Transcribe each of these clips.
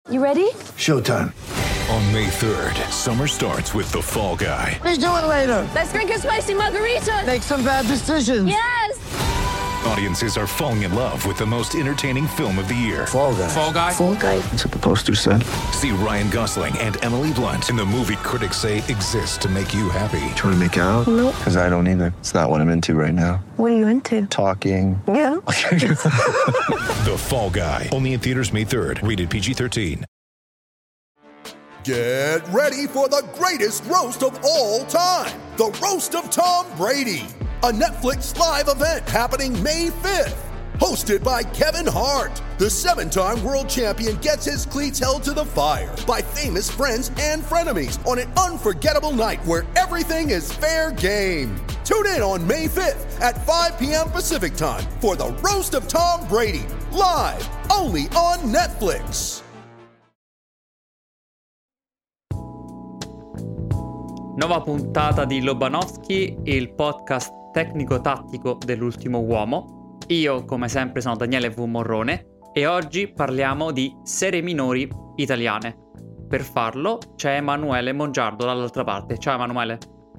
You ready? Showtime. On May 3rd, summer starts with The Fall Guy. Let's do it later. Let's drink a spicy margarita. Make some bad decisions. Yes! Audiences are falling in love with the most entertaining film of the year. Fall Guy. Fall Guy? Fall guy. That's what the poster said. See Ryan Gosling and Emily Blunt in the movie critics say exists to make you happy. Trying to make it out? Nope. Because I don't either. It's not what I'm into right now. What are you into? Talking. Yeah. The Fall Guy. Only in theaters May 3rd. Rated PG-13. Get ready for the greatest roast of all time, the Roast of Tom Brady, a Netflix live event happening May 5th. Hosted by Kevin Hart, the 7-time world champion gets his cleats held to the fire by famous friends and frenemies on an unforgettable night where everything is fair game. Tune in on May 5th at 5 p.m. Pacific time for the Roast of Tom Brady, live only on Netflix. Nuova puntata di Lobanowski, il podcast tecnico-tattico dell'ultimo uomo. Io, come sempre, sono Daniele V. Morrone e oggi parliamo di serie minori italiane. Per farlo c'è Emanuele Mongiardo dall'altra parte. Ciao Emanuele.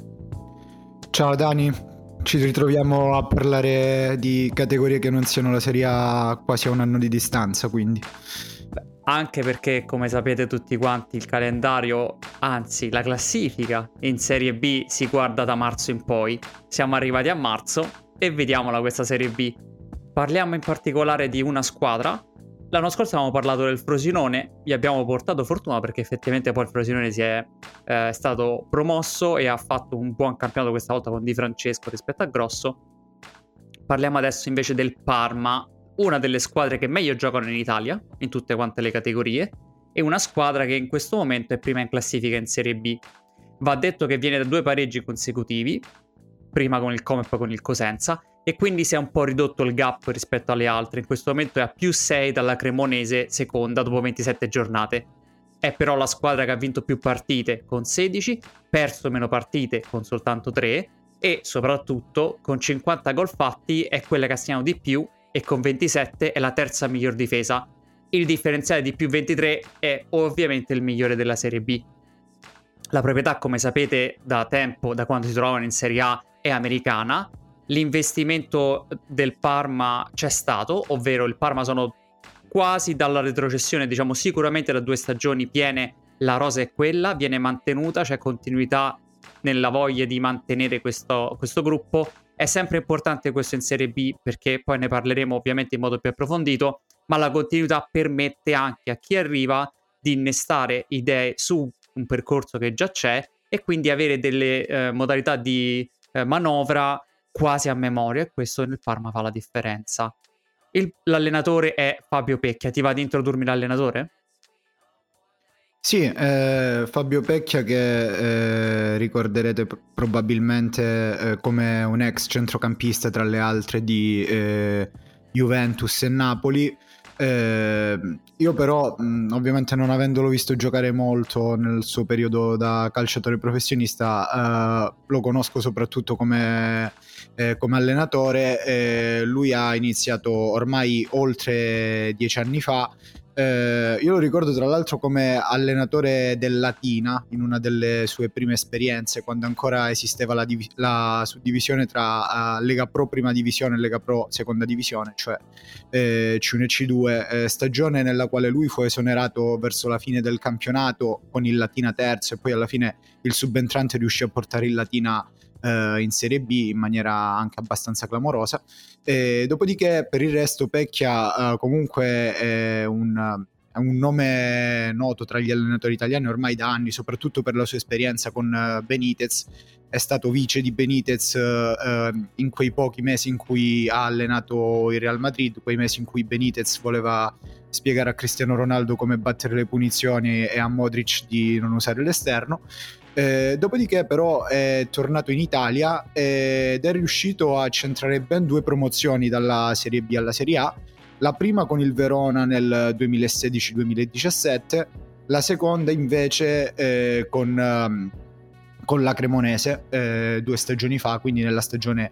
Ciao Dani, ci ritroviamo a parlare di categorie che non siano la Serie A quasi a un anno di distanza, quindi. Anche perché, come sapete tutti quanti, il calendario, anzi la classifica in Serie B si guarda da marzo in poi. Siamo arrivati a marzo e vediamola questa Serie B. Parliamo in particolare di una squadra. L'anno scorso avevamo parlato del Frosinone, gli abbiamo portato fortuna perché effettivamente poi il Frosinone si è stato promosso e ha fatto un buon campionato questa volta con Di Francesco rispetto a Grosso. Parliamo adesso invece del Parma, una delle squadre che meglio giocano in Italia, in tutte quante le categorie, e una squadra che in questo momento è prima in classifica in Serie B. Va detto che viene da 2 pareggi consecutivi, prima con il Como e poi con il Cosenza, e quindi si è un po' ridotto il gap rispetto alle altre. In questo momento è a +6 dalla Cremonese, seconda, dopo 27 giornate. È però la squadra che ha vinto più partite, con 16, perso meno partite, con soltanto 3, e soprattutto, con 50 gol fatti, è quella che ha segnato di più, e con 27 è la terza miglior difesa. Il differenziale di +23 è ovviamente il migliore della Serie B. La proprietà, come sapete da tempo, da quando si trovano in Serie A, è americana. L'investimento del Parma c'è stato, ovvero il Parma sono quasi dalla retrocessione, diciamo sicuramente da 2 stagioni piene, la rosa è quella, viene mantenuta, c'è continuità nella voglia di mantenere questo gruppo. È sempre importante questo in Serie B perché poi ne parleremo ovviamente in modo più approfondito, ma la continuità permette anche a chi arriva di innestare idee su un percorso che già c'è e quindi avere delle modalità di manovra quasi a memoria, e questo nel Parma fa la differenza. L'allenatore è Fabio Pecchia. Ti va di introdurmi l'allenatore? Sì, Fabio Pecchia che ricorderete probabilmente come un ex centrocampista tra le altre di Juventus e Napoli. Io però ovviamente non avendolo visto giocare molto nel suo periodo da calciatore professionista, lo conosco soprattutto come allenatore. Lui ha iniziato ormai oltre 10 anni fa. Io lo ricordo tra l'altro come allenatore del Latina in una delle sue prime esperienze, quando ancora esisteva la suddivisione tra Lega Pro prima divisione e Lega Pro seconda divisione, cioè C1 e C2, stagione nella quale lui fu esonerato verso la fine del campionato con il Latina terzo, e poi alla fine il subentrante riuscì a portare il Latina in Serie B in maniera anche abbastanza clamorosa. Dopodiché per il resto Pecchia comunque è un nome noto tra gli allenatori italiani ormai da anni, soprattutto per la sua esperienza con Benitez. È stato vice di Benitez in quei pochi mesi in cui ha allenato il Real Madrid, quei mesi in cui Benitez voleva spiegare a Cristiano Ronaldo come battere le punizioni e a Modric di non usare l'esterno. Dopodiché però è tornato in Italia ed è riuscito a centrare ben 2 promozioni dalla Serie B alla Serie A, la prima con il Verona nel 2016-2017, la seconda invece con la Cremonese 2 stagioni fa, quindi nella stagione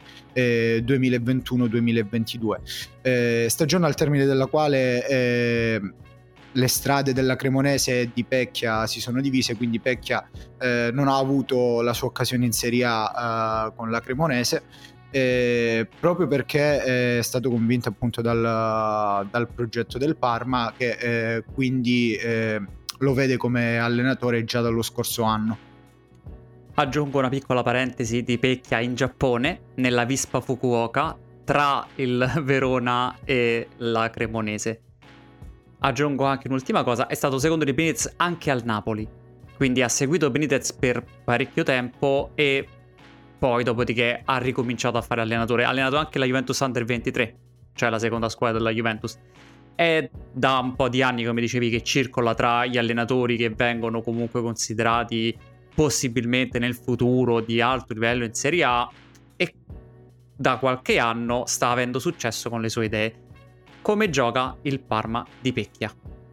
2021-2022, stagione al termine della quale le strade della Cremonese e di Pecchia si sono divise, quindi Pecchia non ha avuto la sua occasione in Serie A con la Cremonese, proprio perché è stato convinto appunto dal progetto del Parma, che quindi lo vede come allenatore già dallo scorso anno. Aggiungo una piccola parentesi di Pecchia in Giappone, nella Vispa Fukuoka, tra il Verona e la Cremonese. Aggiungo anche un'ultima cosa, è stato secondo di Benitez anche al Napoli, quindi ha seguito Benitez per parecchio tempo e poi dopodiché ha ricominciato a fare allenatore. Ha allenato anche la Juventus Under 23, cioè la seconda squadra della Juventus. È da un po' di anni, come dicevi, che circola tra gli allenatori che vengono comunque considerati possibilmente nel futuro di alto livello in Serie A, e da qualche anno sta avendo successo con le sue idee. Come gioca il Parma di Pecchia?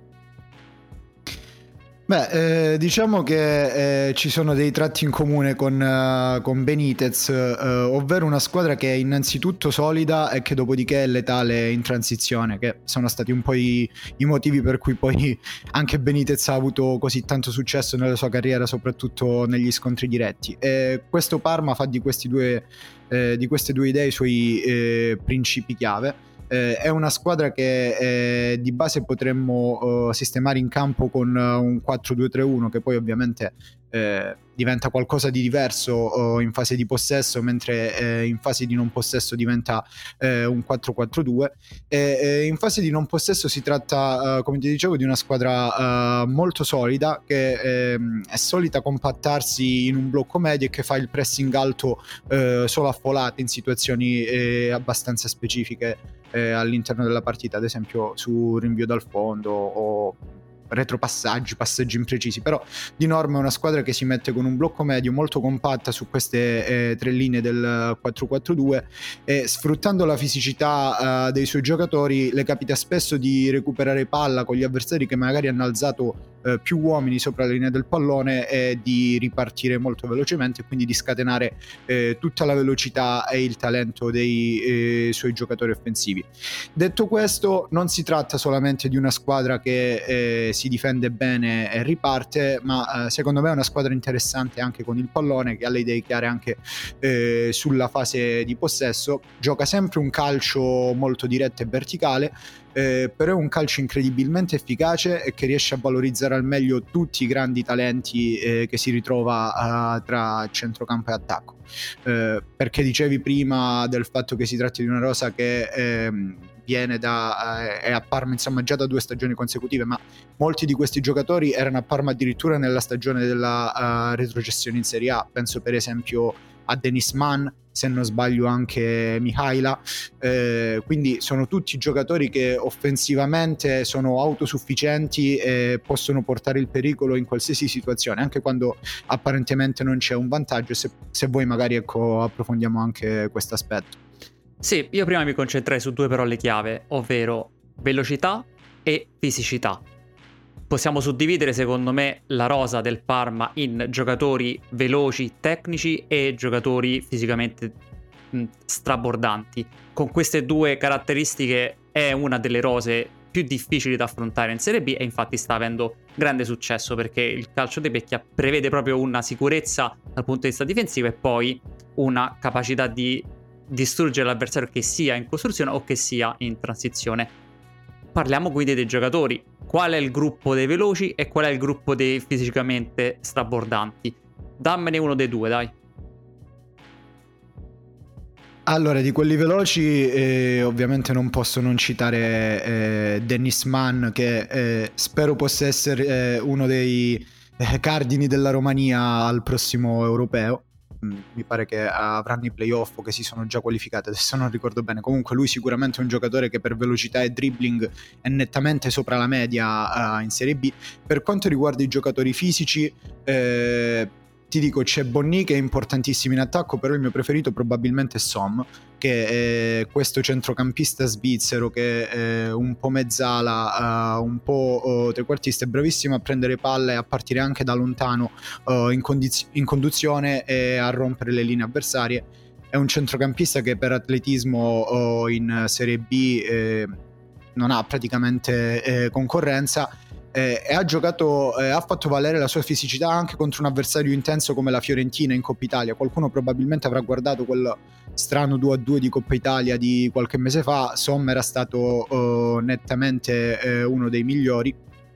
Beh, diciamo che ci sono dei tratti in comune con Benitez, ovvero una squadra che è innanzitutto solida e che dopodiché è letale in transizione, che sono stati un po' i motivi per cui poi anche Benitez ha avuto così tanto successo nella sua carriera, soprattutto negli scontri diretti. E questo Parma fa di queste due idee i suoi principi chiave. È una squadra che di base potremmo sistemare in campo con un 4-2-3-1, che poi ovviamente diventa qualcosa di diverso in fase di possesso, mentre in fase di non possesso diventa un 4-4-2. In fase di non possesso si tratta, come ti dicevo, di una squadra molto solida, che è solita compattarsi in un blocco medio e che fa il pressing alto solo a folate in situazioni abbastanza specifiche all'interno della partita, ad esempio su rinvio dal fondo o retropassaggi, passaggi imprecisi. Però di norma è una squadra che si mette con un blocco medio molto compatta su queste tre linee del 4-4-2, e sfruttando la fisicità dei suoi giocatori le capita spesso di recuperare palla con gli avversari che magari hanno alzato più uomini sopra la linea del pallone, e di ripartire molto velocemente, quindi di scatenare tutta la velocità e il talento dei suoi giocatori offensivi. Detto questo, non si tratta solamente di una squadra che si difende bene e riparte, ma secondo me è una squadra interessante anche con il pallone, che ha le idee chiare anche sulla fase di possesso. Gioca sempre un calcio molto diretto e verticale, però è un calcio incredibilmente efficace e che riesce a valorizzare al meglio tutti i grandi talenti che si ritrova tra centrocampo e attacco. Perché dicevi prima del fatto che si tratti di una rosa che viene è a Parma insomma già da 2 stagioni consecutive, ma molti di questi giocatori erano a Parma addirittura nella stagione della retrocessione in Serie A. Penso per esempio a Denis Mann, se non sbaglio anche Mihaila, quindi sono tutti giocatori che offensivamente sono autosufficienti e possono portare il pericolo in qualsiasi situazione, anche quando apparentemente non c'è un vantaggio. Se vuoi magari approfondiamo anche questo aspetto. Sì, io prima mi concentrai su 2 parole chiave, ovvero velocità e fisicità. Possiamo suddividere secondo me la rosa del Parma in giocatori veloci, tecnici, e giocatori fisicamente strabordanti. Con queste 2 caratteristiche è una delle rose più difficili da affrontare in Serie B, e infatti sta avendo grande successo, perché il calcio di Pecchia prevede proprio una sicurezza dal punto di vista difensivo e poi una capacità di distruggere l'avversario, che sia in costruzione o che sia in transizione. Parliamo quindi dei giocatori. Qual è il gruppo dei veloci e qual è il gruppo dei fisicamente strabordanti? Dammene uno dei 2, dai. Allora, di quelli veloci ovviamente non posso non citare Denis Mann, che spero possa essere uno dei cardini della Romania al prossimo europeo. Mi pare che avranno i playoff o che si sono già qualificati, adesso non ricordo bene. Comunque lui sicuramente è un giocatore che per velocità e dribbling è nettamente sopra la media in Serie B. Per quanto riguarda i giocatori fisici, ti dico, c'è Bonny che è importantissimo in attacco, però il mio preferito probabilmente è Som, che è questo centrocampista svizzero che è un po' mezzala, un po' trequartista, è bravissimo a prendere palle e a partire anche da lontano in conduzione e a rompere le linee avversarie. È un centrocampista che per atletismo in Serie B non ha praticamente concorrenza, e ha giocato, ha fatto valere la sua fisicità anche contro un avversario intenso come la Fiorentina in Coppa Italia. Qualcuno probabilmente avrà guardato quel strano 2-2 di Coppa Italia di qualche mese fa. Sommer era stato nettamente uno dei migliori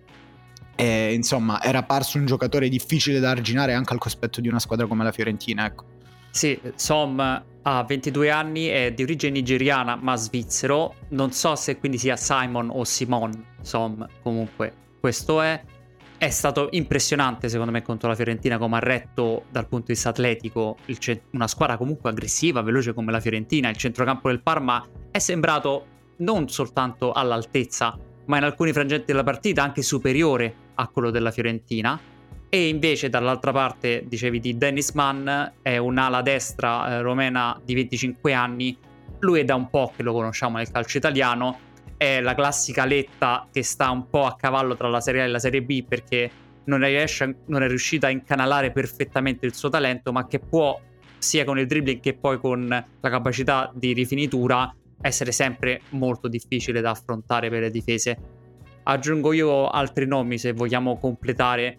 e insomma era parso un giocatore difficile da arginare anche al cospetto di una squadra come la Fiorentina, ecco. Sì, Som ha 22 anni, è di origine nigeriana ma svizzero, non so se quindi sia Simon o Simon Som, comunque questo è stato impressionante secondo me contro la Fiorentina, come ha retto dal punto di vista atletico una squadra comunque aggressiva, veloce come la Fiorentina. Il centrocampo del Parma è sembrato non soltanto all'altezza, ma in alcuni frangenti della partita anche superiore a quello della Fiorentina. E invece dall'altra parte, dicevi di Dennis Mann, è un'ala destra romena di 25 anni, lui è da un po' che lo conosciamo nel calcio italiano, è la classica letta che sta un po' a cavallo tra la Serie A e la Serie B, perché non è riuscita a incanalare perfettamente il suo talento, ma che può, sia con il dribbling che poi con la capacità di rifinitura, essere sempre molto difficile da affrontare per le difese. Aggiungo io altri nomi se vogliamo completare.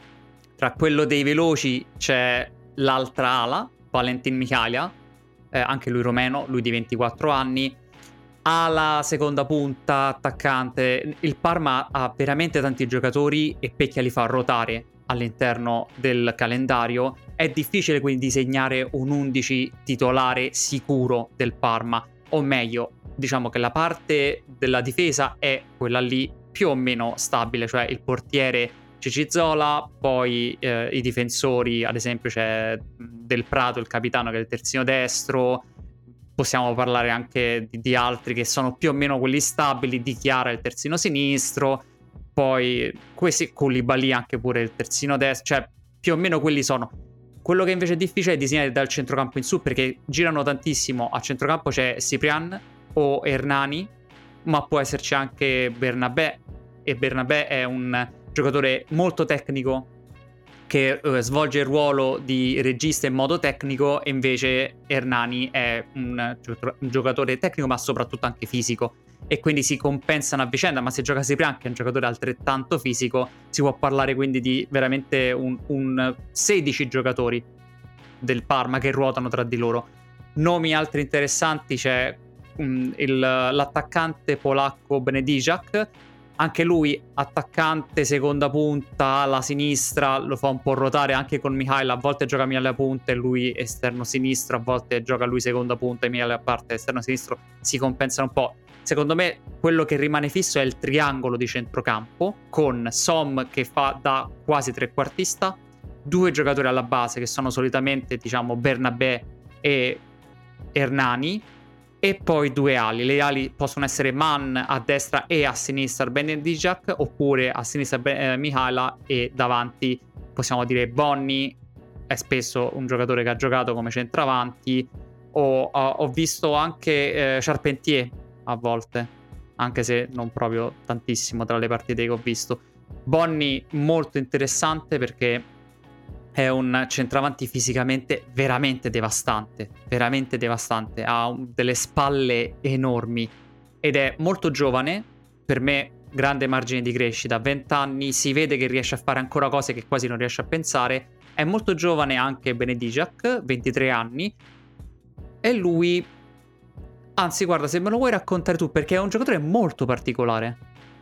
Tra quello dei veloci c'è l'altra ala, Valentin Mihaila, anche lui romeno, lui di 24 anni. Ala, seconda punta, attaccante. Il Parma ha veramente tanti giocatori e Pecchia li fa ruotare all'interno del calendario. È difficile quindi disegnare un 11 titolare sicuro del Parma, o meglio, diciamo che la parte della difesa è quella lì più o meno stabile, cioè il portiere Cicizola, poi i difensori, ad esempio c'è Del Prato, il capitano, che è il terzino destro. Possiamo parlare anche di altri che sono più o meno quelli stabili, Di Chiara il terzino sinistro, poi questi Koulibaly anche pure il terzino destro, cioè più o meno quelli sono. Quello che invece è difficile è disegnare dal centrocampo in su, perché girano tantissimo. A centrocampo c'è Cyprian o Hernani, ma può esserci anche Bernabé, e Bernabé è un giocatore molto tecnico che svolge il ruolo di regista in modo tecnico, e invece Hernani è un giocatore tecnico ma soprattutto anche fisico, e quindi si compensano a vicenda. Ma se gioca Cyprian, che è un giocatore altrettanto fisico, si può parlare quindi di veramente un 16 giocatori del Parma che ruotano tra di loro. Nomi altri interessanti, c'è l'attaccante polacco Benedijak, anche lui attaccante, seconda punta, alla sinistra, lo fa un po' ruotare anche con Mihaila. A volte gioca Mihaila punta e lui esterno sinistro, a volte gioca lui seconda punta e Mihaila a parte esterno sinistro, si compensano un po'. Secondo me quello che rimane fisso è il triangolo di centrocampo, con Som che fa da quasi trequartista, due giocatori alla base che sono solitamente, diciamo, Bernabé e Hernani, e poi due ali. Le ali possono essere Mann a destra e a sinistra Benedijak, oppure a sinistra Mihaila e davanti possiamo dire Bonni, è spesso un giocatore che ha giocato come centravanti, ho visto anche Charpentier a volte, anche se non proprio tantissimo tra le partite che ho visto. Bonni molto interessante perché è un centravanti fisicamente veramente devastante, ha delle spalle enormi ed è molto giovane, per me grande margine di crescita, 20 anni, si vede che riesce a fare ancora cose che quasi non riesce a pensare. È molto giovane anche Benedijak, 23 anni, e lui, anzi guarda, se me lo vuoi raccontare tu, perché è un giocatore molto particolare.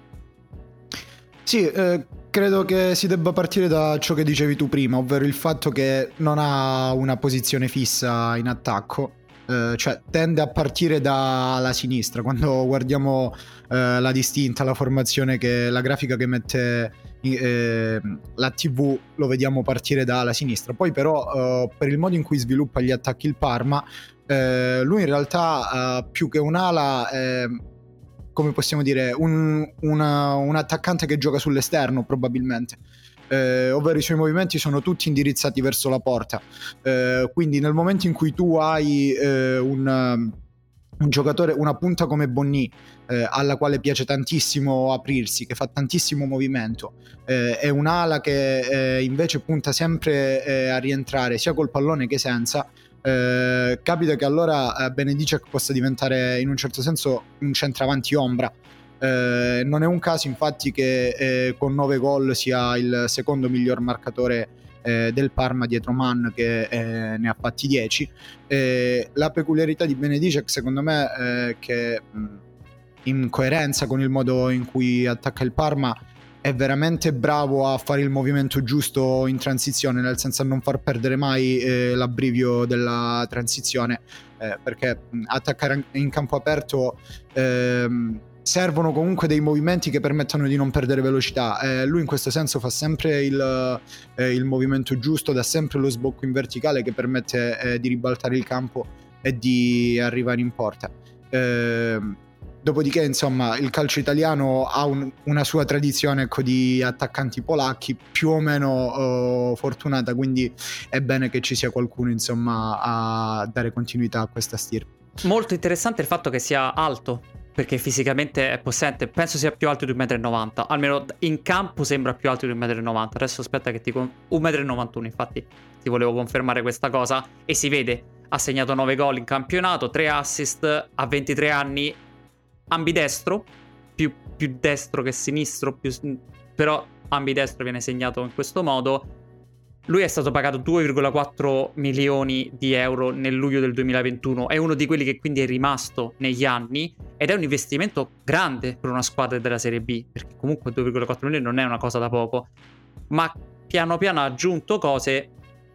Sì, credo che si debba partire da ciò che dicevi tu prima, ovvero il fatto che non ha una posizione fissa in attacco, cioè tende a partire dalla sinistra. Quando guardiamo la distinta, la formazione, la grafica che mette la TV, lo vediamo partire dalla sinistra. Poi però per il modo in cui sviluppa gli attacchi il Parma, lui in realtà più che un'ala, come possiamo dire, un attaccante che gioca sull'esterno probabilmente, ovvero i suoi movimenti sono tutti indirizzati verso la porta, quindi nel momento in cui tu hai un giocatore, una punta come Bonni, alla quale piace tantissimo aprirsi, che fa tantissimo movimento, è un'ala che invece punta sempre a rientrare sia col pallone che senza, capita che allora Benedijak possa diventare in un certo senso un centravanti ombra, Non è un caso infatti che con 9 gol sia il secondo miglior marcatore del Parma dietro Mann che ne ha fatti 10. La peculiarità di Benedicek secondo me è che in coerenza con il modo in cui attacca il Parma è veramente bravo a fare il movimento giusto in transizione, nel senso a non far perdere mai l'abbrivio della transizione, perché attaccare in campo aperto servono comunque dei movimenti che permettano di non perdere velocità. Lui in questo senso fa sempre il movimento giusto, dà sempre lo sbocco in verticale che permette di ribaltare il campo e di arrivare in porta. Dopodiché insomma il calcio italiano ha una sua tradizione, ecco, di attaccanti polacchi più o meno fortunata, quindi è bene che ci sia qualcuno insomma a dare continuità a questa stirpe. Molto interessante il fatto che sia alto, perché fisicamente è possente. Penso sia più alto di 1,90 m, almeno in campo sembra più alto di 1,90 m. Adesso aspetta che 1,91 m, infatti ti volevo confermare questa cosa. E si vede, ha segnato 9 gol in campionato, 3 assist, a 23 anni, ambidestro, più destro che sinistro, però ambidestro, viene segnato in questo modo. Lui è stato pagato 2,4 milioni di euro nel luglio del 2021, è uno di quelli che quindi è rimasto negli anni, ed è un investimento grande per una squadra della Serie B, perché comunque 2,4 milioni non è una cosa da poco, ma piano piano ha aggiunto cose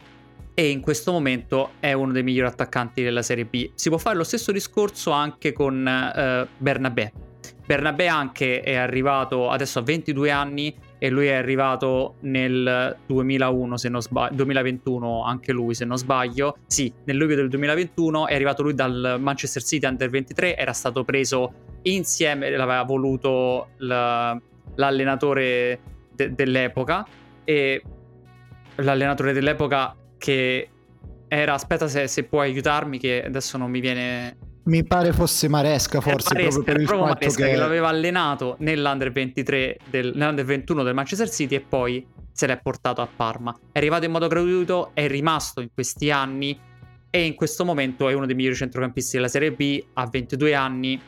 e in questo momento è uno dei migliori attaccanti della Serie B. Si può fare lo stesso discorso anche con Bernabé. Bernabé anche è arrivato adesso a 22 anni e lui è arrivato nel 2001 se non sbaglio, 2021 anche lui se non sbaglio, sì, nel luglio del 2021 è arrivato lui dal Manchester City Under 23, era stato preso insieme, l'aveva voluto l'allenatore dell'epoca, e l'allenatore dell'epoca che era, aspetta se puoi aiutarmi che adesso non mi viene... Mi pare fosse Maresca, forse, proprio per il fatto Maresca, che l'aveva allenato nell'Under 23 nell'Under 21 del Manchester City e poi se l'è portato a Parma. È arrivato in modo gratuito, è rimasto in questi anni e in questo momento è uno dei migliori centrocampisti della Serie B, ha 22 anni,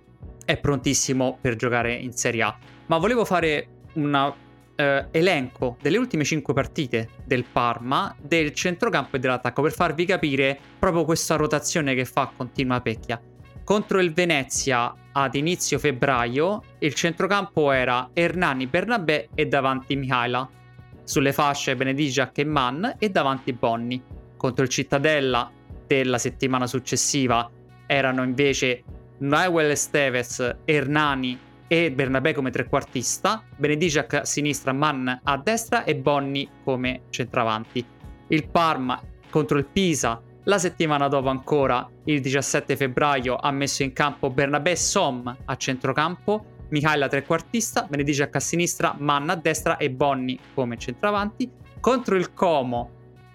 è prontissimo per giocare in Serie A. Ma volevo fare un elenco delle ultime 5 partite del Parma, del centrocampo e dell'attacco, per farvi capire proprio questa rotazione che fa continua Pecchia. Contro il Venezia ad inizio febbraio il centrocampo era Hernani, Bernabé e davanti Mihaila, sulle fasce Benedicek e Mann e davanti Bonni. Contro il Cittadella della settimana successiva erano invece Newell Esteves, Hernani e Bernabé come trequartista, Benedicek a sinistra, Mann a destra e Bonni come centravanti. Il Parma contro il Pisa la settimana dopo, ancora il 17 febbraio, ha messo in campo Bernabé, Som a centrocampo, Mihaila trequartista, Benedicek a sinistra, Mann a destra e Bonni come centravanti. Contro il Como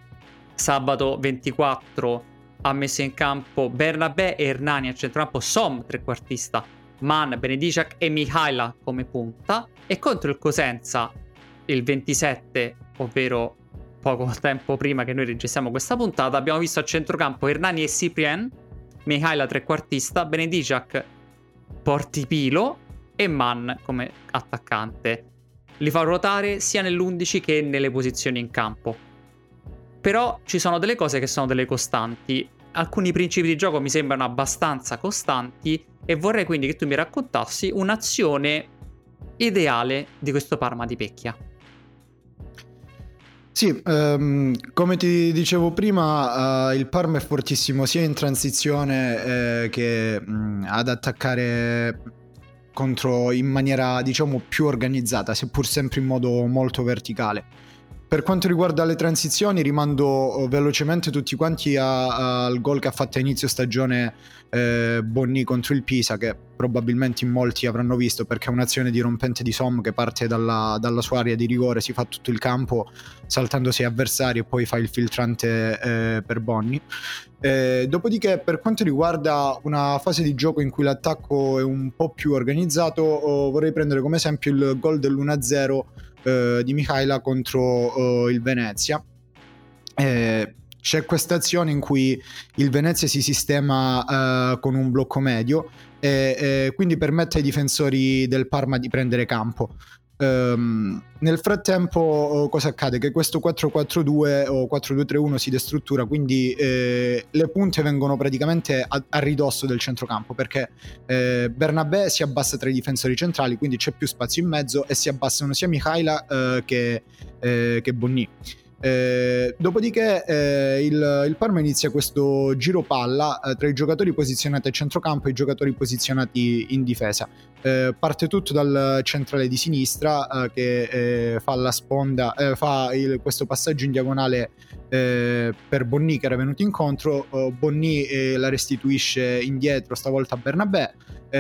sabato 24 ha messo in campo Bernabé e Hernani a centrocampo, Som trequartista, Mann, Benedicek e Mihaila come punta. E contro il Cosenza il 27, ovvero poco tempo prima che noi registriamo questa puntata, abbiamo visto a centrocampo Hernani e Cyprien, Mihaila trequartista, Benedicek portipilo e Mann come attaccante. Li fa ruotare sia nell'11 che nelle posizioni in campo. Però ci sono delle cose che sono delle costanti. Alcuni principi di gioco mi sembrano abbastanza costanti e vorrei quindi che tu mi raccontassi un'azione ideale di questo Parma di Pecchia. Sì, come ti dicevo prima, il Parma è fortissimo sia in transizione che ad attaccare contro in maniera, diciamo, più organizzata, seppur sempre in modo molto verticale. Per quanto riguarda le transizioni, rimando velocemente tutti quanti al gol che ha fatto a inizio stagione Bonni contro il Pisa, che probabilmente in molti avranno visto, perché è un'azione dirompente di Som che parte dalla sua area di rigore, si fa tutto il campo saltando 6 avversari e poi fa il filtrante per Bonni. Dopodiché, per quanto riguarda una fase di gioco in cui l'attacco è un po' più organizzato, vorrei prendere come esempio il gol dell'1-0 di Mihaila contro il Venezia. c'è questa azione in cui il Venezia si sistema con un blocco medio e quindi permette ai difensori del Parma di prendere campo. Nel frattempo cosa accade? Che questo 4-4-2 o 4-2-3-1 si destruttura, quindi le punte vengono praticamente a ridosso del centrocampo, perché Bernabé si abbassa tra i difensori centrali, quindi c'è più spazio in mezzo e si abbassano sia Mihaila che Bonny. Dopodiché il Parma inizia questo giro palla tra i giocatori posizionati a centrocampo e i giocatori posizionati in difesa. Parte tutto dal centrale di sinistra che fa la sponda, questo passaggio in diagonale per Bonny, che era venuto incontro. Bonny la restituisce indietro, stavolta a Bernabé.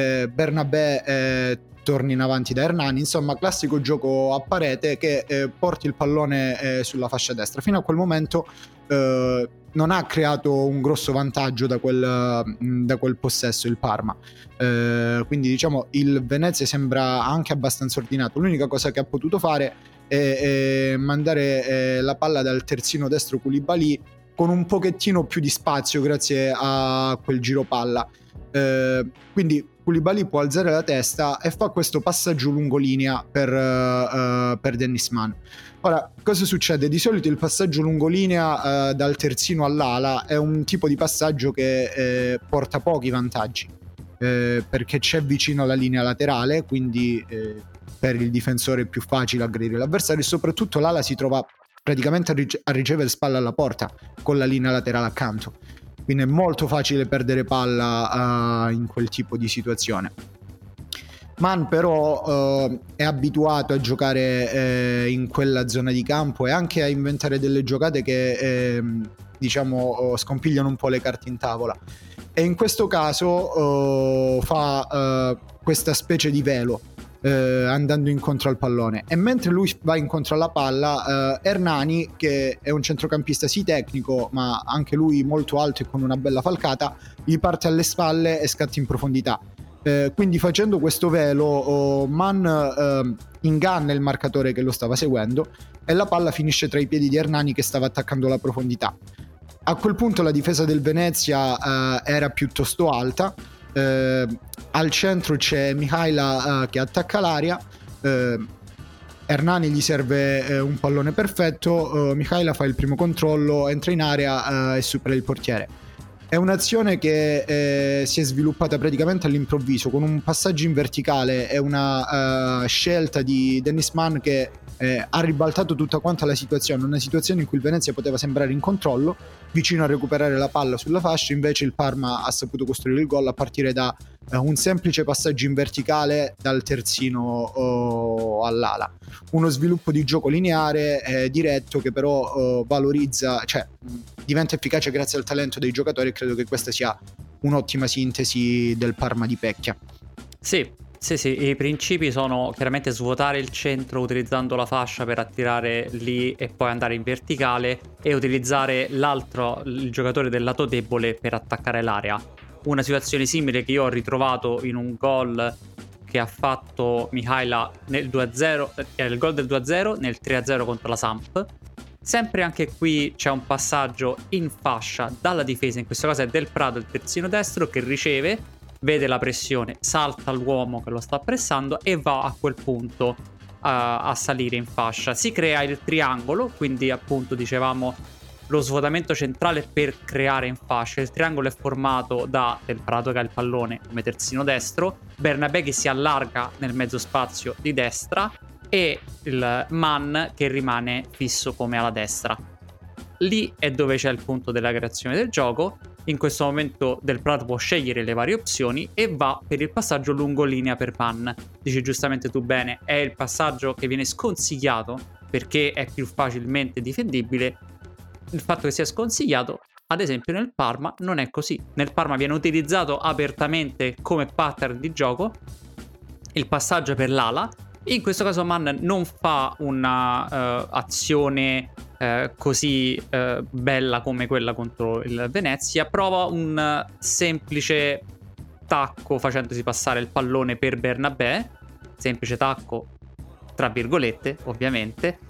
Bernabé torna in avanti da Hernani, insomma classico gioco a parete che porti il pallone sulla fascia destra. Fino a quel momento non ha creato un grosso vantaggio da quel possesso il Parma, quindi diciamo il Venezia sembra anche abbastanza ordinato. L'unica cosa che ha potuto fare è mandare la palla dal terzino destro Koulibaly con un pochettino più di spazio grazie a quel giro palla, quindi Koulibaly può alzare la testa e fa questo passaggio lungolinea per Dennis Mann. Ora, cosa succede? Di solito il passaggio lungolinea dal terzino all'ala è un tipo di passaggio che porta pochi vantaggi, perché c'è vicino alla linea laterale, quindi per il difensore è più facile aggredire l'avversario, e soprattutto l'ala si trova praticamente a ricevere spalla alla porta con la linea laterale accanto. Quindi è molto facile perdere palla in quel tipo di situazione. Mann però è abituato a giocare in quella zona di campo e anche a inventare delle giocate che diciamo scompigliano un po' le carte in tavola, e in questo caso fa questa specie di velo andando incontro al pallone, e mentre lui va incontro alla palla Hernani, che è un centrocampista sì tecnico ma anche lui molto alto e con una bella falcata, gli parte alle spalle e scatta in profondità. Quindi facendo questo velo Mann inganna il marcatore che lo stava seguendo e la palla finisce tra i piedi di Hernani, che stava attaccando la profondità. A quel punto la difesa del Venezia era piuttosto alta. Al centro c'è Mihaila che attacca l'area, Hernani gli serve un pallone perfetto, Mihaila fa il primo controllo, entra in area e supera il portiere. È un'azione che si è sviluppata praticamente all'improvviso, con un passaggio in verticale e una scelta di Dennis Mann che ha ribaltato tutta quanta la situazione, una situazione in cui il Venezia poteva sembrare in controllo, vicino a recuperare la palla sulla fascia. Invece il Parma ha saputo costruire il gol a partire da un semplice passaggio in verticale dal terzino all'ala. Uno sviluppo di gioco lineare, diretto, che però valorizza, cioè diventa efficace grazie al talento dei giocatori, e credo che questa sia un'ottima sintesi del Parma di Pecchia. Sì, i principi sono chiaramente svuotare il centro utilizzando la fascia per attirare lì e poi andare in verticale, e utilizzare il giocatore del lato debole per attaccare l'area. Una situazione simile che io ho ritrovato in un gol che ha fatto Mihaila nel 2-0, era il gol del 2-0, nel 3-0 contro la Samp. Sempre anche qui c'è un passaggio in fascia dalla difesa, in questo caso è Del Prado, il terzino destro, che riceve, vede la pressione, salta l'uomo che lo sta pressando e va a quel punto a salire in fascia. Si crea il triangolo, quindi appunto dicevamo lo svuotamento centrale per creare in fascia. Il triangolo è formato da Del Prado che ha il pallone come terzino destro, Bernabé che si allarga nel mezzo spazio di destra e il Mann che rimane fisso come alla destra. Lì è dove c'è il punto della creazione del gioco. In questo momento Del Prado può scegliere le varie opzioni e va per il passaggio lungolinea per Mann. Dici giustamente tu bene, è il passaggio che viene sconsigliato perché è più facilmente difendibile. Il fatto che sia sconsigliato, ad esempio nel Parma, non è così. Nel Parma viene utilizzato apertamente come pattern di gioco il passaggio per l'ala. In questo caso Mann non fa una azione così bella come quella contro il Venezia, prova un semplice tacco facendosi passare il pallone per Bernabé, semplice tacco tra virgolette ovviamente,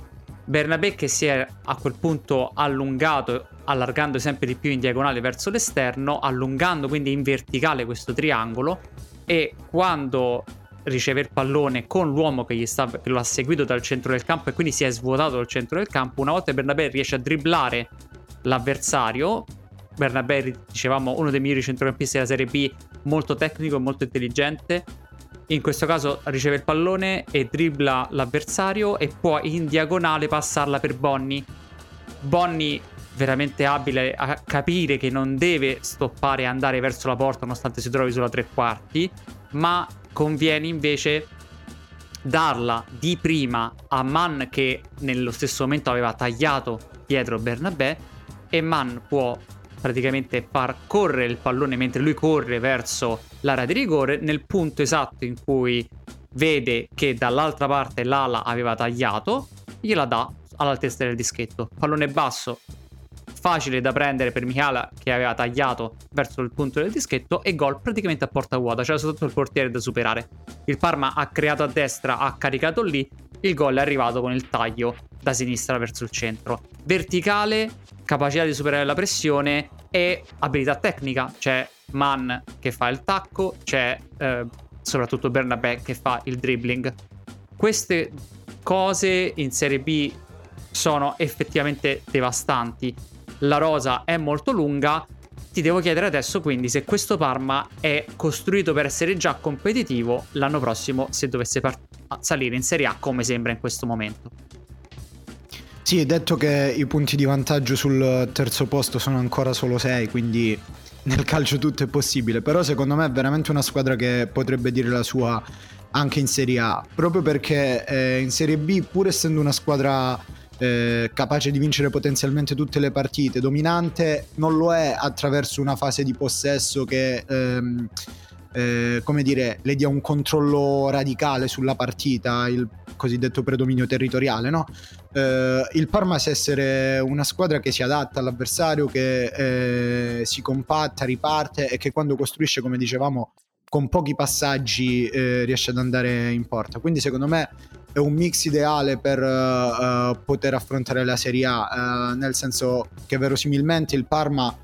Bernabé che si è a quel punto allungato, allargando sempre di più in diagonale verso l'esterno, allungando quindi in verticale questo triangolo, e quando riceve il pallone con l'uomo che lo ha seguito dal centro del campo e quindi si è svuotato dal centro del campo, una volta Bernabé riesce a dribblare l'avversario. Bernabé, dicevamo, uno dei migliori centrocampisti della Serie B, molto tecnico e molto intelligente. In questo caso riceve il pallone e dribbla l'avversario e può in diagonale passarla per Bonni. Bonni veramente abile a capire che non deve stoppare e andare verso la porta nonostante si trovi sulla tre quarti, ma conviene invece darla di prima a Mann, che nello stesso momento aveva tagliato dietro Bernabé, e Mann può praticamente far correre il pallone mentre lui corre verso l'area di rigore, nel punto esatto in cui vede che dall'altra parte l'ala aveva tagliato, gliela dà all'altezza del dischetto. Pallone basso, facile da prendere per Michala che aveva tagliato verso il punto del dischetto, e gol praticamente a porta vuota, c'era soltanto il portiere da superare. Il Parma ha creato a destra, ha caricato lì, il gol è arrivato con il taglio da sinistra verso il centro. Verticale, capacità di superare la pressione e abilità tecnica. C'è Mann che fa il tacco, c'è soprattutto Bernabé che fa il dribbling. Queste cose in Serie B sono effettivamente devastanti. La rosa è molto lunga. Ti devo chiedere adesso quindi se questo Parma è costruito per essere già competitivo l'anno prossimo, se dovesse salire in Serie A come sembra in questo momento. Sì, è detto che i punti di vantaggio sul terzo posto sono ancora solo 6, quindi nel calcio tutto è possibile, però secondo me è veramente una squadra che potrebbe dire la sua anche in Serie A, proprio perché in Serie B, pur essendo una squadra capace di vincere potenzialmente tutte le partite, dominante, non lo è attraverso una fase di possesso che come dire, le dia un controllo radicale sulla partita, il cosiddetto predominio territoriale, no? Il Parma sa essere una squadra che si adatta all'avversario, che si compatta, riparte e che quando costruisce, come dicevamo, con pochi passaggi riesce ad andare in porta. Quindi secondo me è un mix ideale per poter affrontare la Serie A, nel senso che verosimilmente il Parma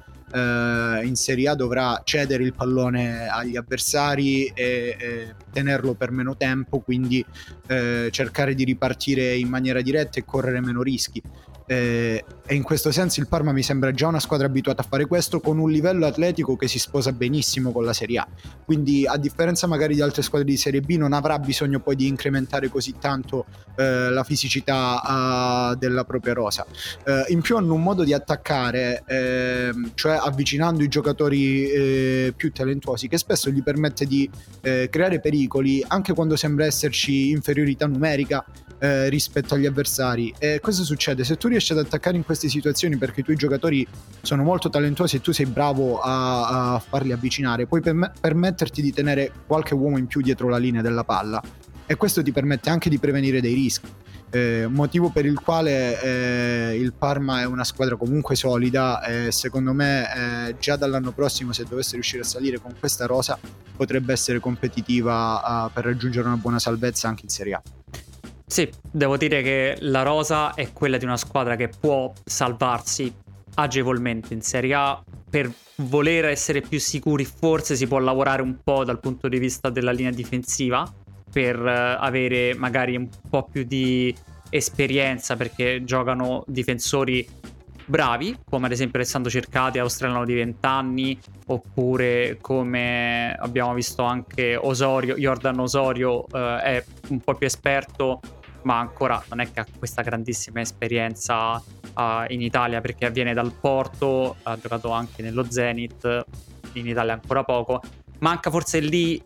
in Serie A dovrà cedere il pallone agli avversari e tenerlo per meno tempo, quindi cercare di ripartire in maniera diretta e correre meno rischi, e in questo senso il Parma mi sembra già una squadra abituata a fare questo, con un livello atletico che si sposa benissimo con la Serie A, quindi a differenza magari di altre squadre di Serie B non avrà bisogno poi di incrementare così tanto la fisicità della propria rosa. In più hanno un modo di attaccare, cioè avvicinando i giocatori più talentuosi, che spesso gli permette di creare pericoli anche quando sembra esserci inferiorità numerica rispetto agli avversari. E cosa succede? Se tu riesci ad attaccare in queste situazioni perché i tuoi giocatori sono molto talentuosi e tu sei bravo a farli avvicinare, puoi permetterti di tenere qualche uomo in più dietro la linea della palla, e questo ti permette anche di prevenire dei rischi, motivo per il quale il Parma è una squadra comunque solida, e secondo me già dall'anno prossimo, se dovesse riuscire a salire con questa rosa, potrebbe essere competitiva per raggiungere una buona salvezza anche in Serie A. Sì, devo dire che la rosa è quella di una squadra che può salvarsi agevolmente in Serie A. Per voler essere più sicuri forse si può lavorare un po' dal punto di vista della linea difensiva, per avere magari un po' più di esperienza, perché giocano difensori bravi come ad esempio Alessandro Cercati, australiano di 20 anni, oppure come abbiamo visto anche Osorio, Jordan Osorio è un po' più esperto, ma ancora non è che ha questa grandissima esperienza in Italia, perché viene dal Porto, ha giocato anche nello Zenit, in Italia ancora poco. Manca forse lì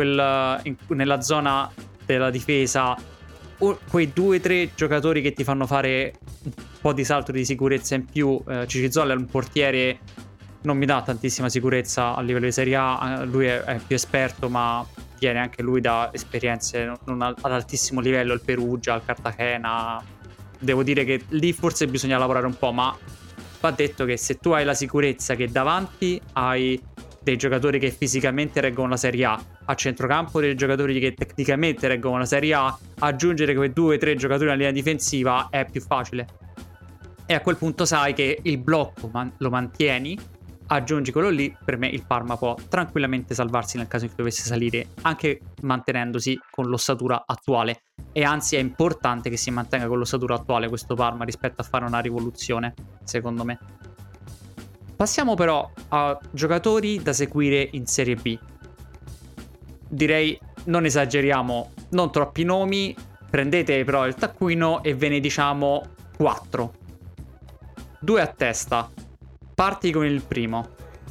nella zona della difesa quei 2 o 3 giocatori che ti fanno fare un po' di salto di sicurezza in più. Ciccizolla è un portiere, non mi dà tantissima sicurezza a livello di Serie A, lui è più esperto, ma viene anche lui da esperienze non ad altissimo livello, il Perugia, il Cartagena. Devo dire che lì forse bisogna lavorare un po', ma va detto che se tu hai la sicurezza che davanti hai dei giocatori che fisicamente reggono la Serie A centrocampo dei giocatori che tecnicamente reggono la Serie A, aggiungere quei 2-3 giocatori alla linea difensiva è più facile. E a quel punto sai che il blocco lo mantieni, aggiungi quello lì, per me il Parma può tranquillamente salvarsi nel caso in cui dovesse salire, anche mantenendosi con l'ossatura attuale. E anzi è importante che si mantenga con l'ossatura attuale questo Parma rispetto a fare una rivoluzione, secondo me. Passiamo però a giocatori da seguire in Serie B. Direi, non esageriamo, non troppi nomi, prendete però il taccuino e ve ne diciamo 4. 2 a testa. Parti con il primo.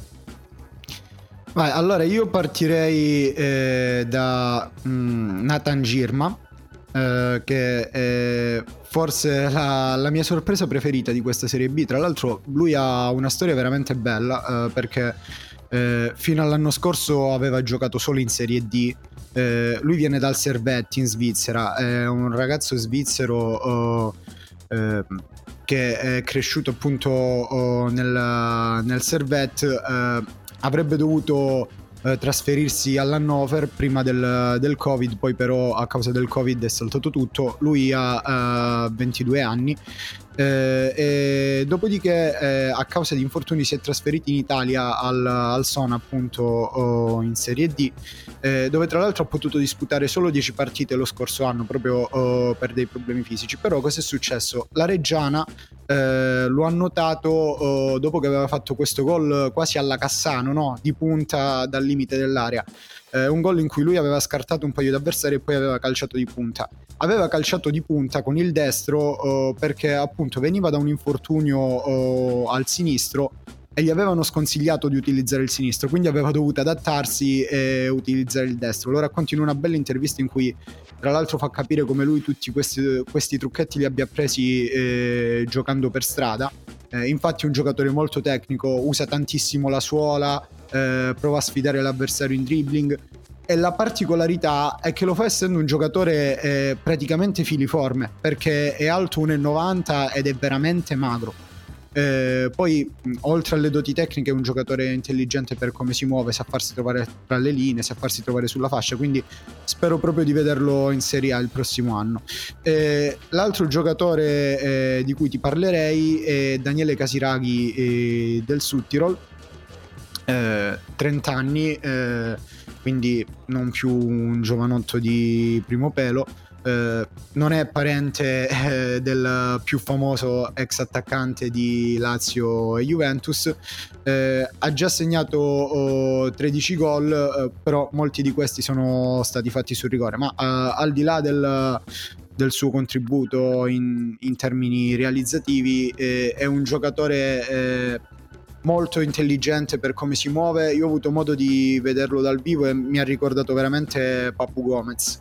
Vai, allora io partirei da Nathan Girma, che è forse la mia sorpresa preferita di questa Serie B. Tra l'altro lui ha una storia veramente bella, perché fino all'anno scorso aveva giocato solo in Serie D. Lui viene dal Servette in Svizzera, è un ragazzo svizzero che è cresciuto appunto nel Servette. Avrebbe dovuto trasferirsi all'Hannover prima del Covid, poi però a causa del Covid è saltato tutto. Lui ha 22 anni e dopodiché a causa di infortuni si è trasferito in Italia al Sona, appunto in Serie D, dove tra l'altro ha potuto disputare solo 10 partite lo scorso anno proprio per dei problemi fisici. Però cosa è successo? La Reggiana lo ha notato dopo che aveva fatto questo gol quasi alla Cassano, no? Di punta dal limite dell'area, un gol in cui lui aveva scartato un paio di avversari e poi aveva calciato di punta. Aveva calciato di punta con il destro perché appunto veniva da un infortunio al sinistro e gli avevano sconsigliato di utilizzare il sinistro, quindi aveva dovuto adattarsi e utilizzare il destro. Lo racconta in una bella intervista in cui tra l'altro fa capire come lui tutti questi trucchetti li abbia presi giocando per strada. Infatti è un giocatore molto tecnico, usa tantissimo la suola, prova a sfidare l'avversario in dribbling, e la particolarità è che lo fa essendo un giocatore praticamente filiforme, perché è alto 1,90 ed è veramente magro. Poi oltre alle doti tecniche è un giocatore intelligente per come si muove, sa farsi trovare tra le linee, sa farsi trovare sulla fascia, quindi spero proprio di vederlo in Serie A il prossimo anno. L'altro giocatore di cui ti parlerei è Daniele Casiraghi del Südtirol, 30 anni, quindi non più un giovanotto di primo pelo. Non è parente del più famoso ex attaccante di Lazio e Juventus. Ha già segnato 13 gol, però molti di questi sono stati fatti sul rigore. Ma al di là del suo contributo in termini realizzativi, è un giocatore molto intelligente per come si muove. Io ho avuto modo di vederlo dal vivo e mi ha ricordato veramente Papu Gomez,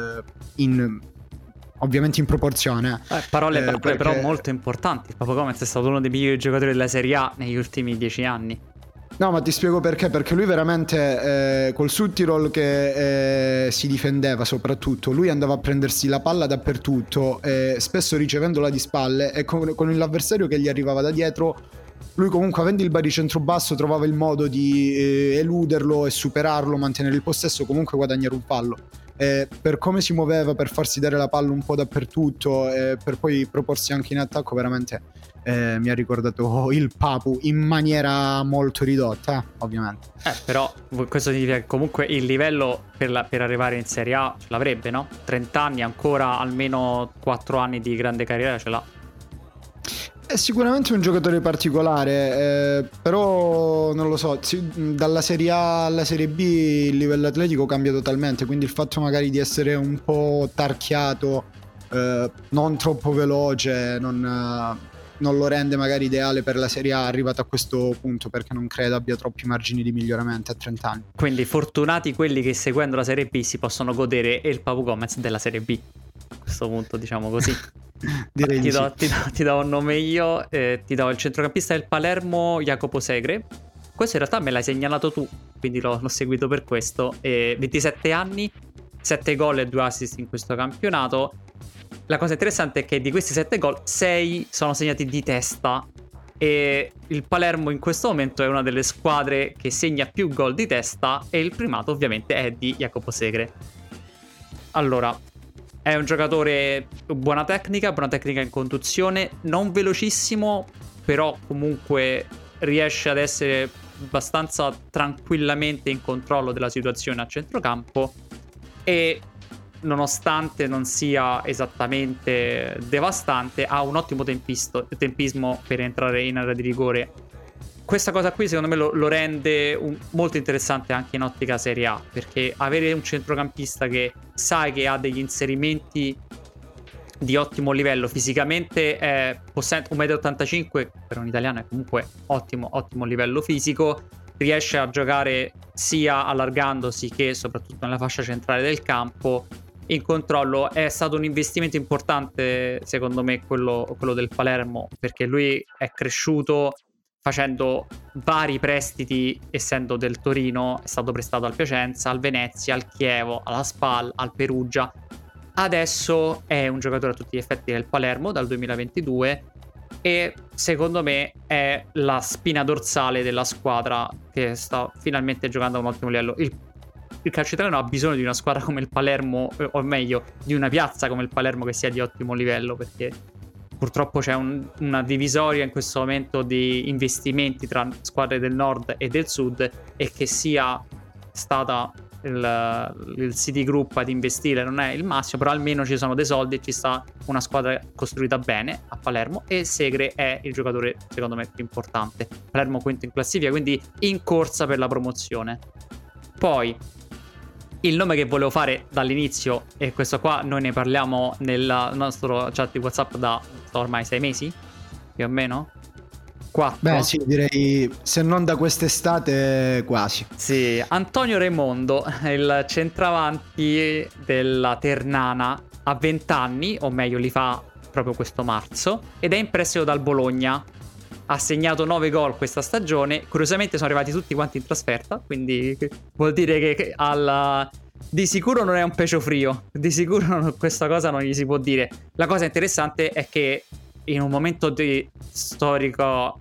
ovviamente in proporzione. Parole però molto importanti. Papu Gomez è stato uno dei migliori giocatori della Serie A negli ultimi 10 anni. No, ma ti spiego perché lui veramente col Südtirol che si difendeva, soprattutto lui andava a prendersi la palla dappertutto, spesso ricevendola di spalle, e con l'avversario che gli arrivava da dietro lui comunque, avendo il baricentro basso, trovava il modo di eluderlo e superarlo, mantenere il possesso, comunque guadagnare un fallo. Per come si muoveva, per farsi dare la palla un po' dappertutto, per poi proporsi anche in attacco, veramente mi ha ricordato il Papu in maniera molto ridotta, ovviamente. Però questo significa che comunque il livello per arrivare in Serie A ce l'avrebbe, no? 30 anni, ancora almeno 4 anni di grande carriera ce l'ha. È sicuramente un giocatore particolare, però non lo so, dalla Serie A alla Serie B il livello atletico cambia totalmente, quindi il fatto magari di essere un po' tarchiato, non troppo veloce, non lo rende magari ideale per la Serie A arrivato a questo punto, perché non credo abbia troppi margini di miglioramento a 30 anni. Quindi fortunati quelli che seguendo la Serie B si possono godere il Papu Gomez della Serie B. A questo punto diciamo così. Direi ti do un nome io, ti do il centrocampista del Palermo Jacopo Segre. Questo in realtà me l'hai segnalato tu, quindi l'ho seguito per questo. 27 anni, 7 gol e 2 assist in questo campionato. La cosa interessante è che di questi 7 gol 6 sono segnati di testa, e il Palermo in questo momento è una delle squadre che segna più gol di testa, e il primato ovviamente è di Jacopo Segre. Allora, È un giocatore buona tecnica in conduzione, non velocissimo, però comunque riesce ad essere abbastanza tranquillamente in controllo della situazione a centrocampo e nonostante non sia esattamente devastante ha un ottimo tempismo per entrare in area di rigore. Questa cosa qui secondo me lo rende molto interessante anche in ottica Serie A, perché avere un centrocampista che sai che ha degli inserimenti di ottimo livello, fisicamente è possente, 1,85 m per un italiano è comunque ottimo livello fisico, riesce a giocare sia allargandosi che soprattutto nella fascia centrale del campo, in controllo. È stato un investimento importante secondo me quello del Palermo, perché lui è cresciuto facendo vari prestiti, essendo del Torino, è stato prestato al Piacenza, al Venezia, al Chievo, alla Spal, al Perugia. Adesso è un giocatore a tutti gli effetti del Palermo dal 2022 e secondo me è la spina dorsale della squadra che sta finalmente giocando a un ottimo livello. Il calcio italiano ha bisogno di una squadra come il Palermo, o meglio, di una piazza come il Palermo che sia di ottimo livello, perché purtroppo c'è una divisoria in questo momento di investimenti tra squadre del nord e del sud, e che sia stata il City Group ad investire non è il massimo, però almeno ci sono dei soldi e ci sta una squadra costruita bene a Palermo, e Segre è il giocatore secondo me più importante. Palermo quinto in classifica, quindi in corsa per la promozione. Poi il nome che volevo fare dall'inizio, e questo qua noi ne parliamo nel nostro chat di WhatsApp da ormai 6 mesi più o meno, 4. Beh sì, direi se non da quest'estate quasi. Sì, Antonio Raimondo, il centravanti della Ternana, ha 20 anni, o meglio li fa proprio questo marzo, ed è in prestito dal Bologna. Ha segnato 9 gol questa stagione, curiosamente sono arrivati tutti quanti in trasferta, quindi vuol dire che di sicuro non è un pecio frio, di sicuro questa cosa non gli si può dire. La cosa interessante è che in un momento di storico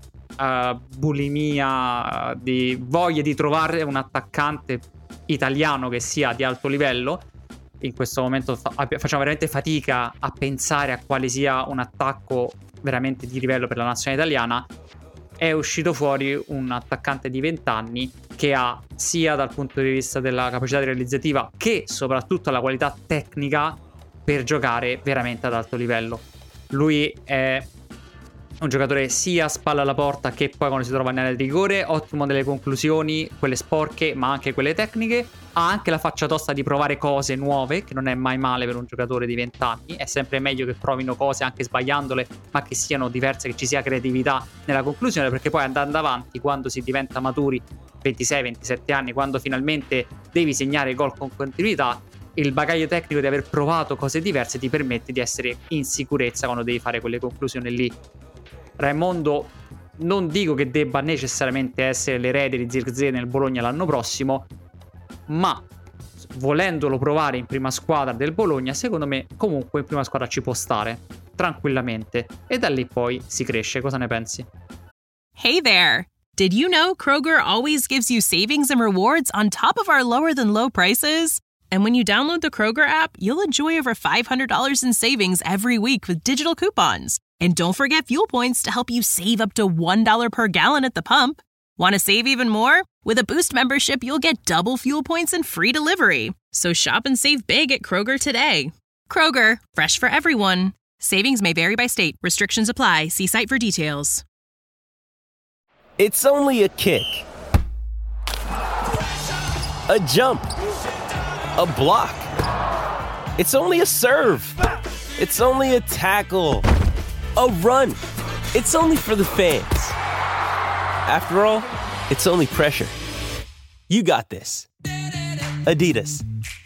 bulimia, di voglia di trovare un attaccante italiano che sia di alto livello, in questo momento facciamo veramente fatica a pensare a quale sia un attacco veramente di livello per la nazionale italiana. È uscito fuori un attaccante di 20 anni che ha sia dal punto di vista della capacità realizzativa che soprattutto la qualità tecnica per giocare veramente ad alto livello. Lui è un giocatore sia a spalla alla porta che poi quando si trova in area di rigore, ottimo nelle conclusioni, quelle sporche ma anche quelle tecniche. Ha anche la faccia tosta di provare cose nuove, che non è mai male per un giocatore di 20 anni. È sempre meglio che provino cose anche sbagliandole, ma che siano diverse, che ci sia creatività nella conclusione, perché poi andando avanti, quando si diventa maturi, 26-27 anni, quando finalmente devi segnare gol con continuità, il bagaglio tecnico di aver provato cose diverse ti permette di essere in sicurezza quando devi fare quelle conclusioni lì. Raimondo non dico che debba necessariamente essere l'erede di Zirkzee nel Bologna l'anno prossimo, ma volendolo provare in prima squadra del Bologna, secondo me comunque in prima squadra ci può stare tranquillamente, e da lì poi si cresce. Cosa ne pensi? Hey there! Did you know Kroger always gives you savings and rewards on top of our lower than low prices? And when you download the Kroger app, you'll enjoy over $500 in savings every week with digital coupons. And don't forget fuel points to help you save up to $1 per gallon at the pump. Want to save even more? With a Boost membership, you'll get double fuel points and free delivery. So shop and save big at Kroger today. Kroger, fresh for everyone. Savings may vary by state. Restrictions apply. See site for details. It's only a kick. A jump. A block. It's only a serve. It's only a tackle. A run. It's only for the fans. After all, it's only pressure. You got this. Adidas.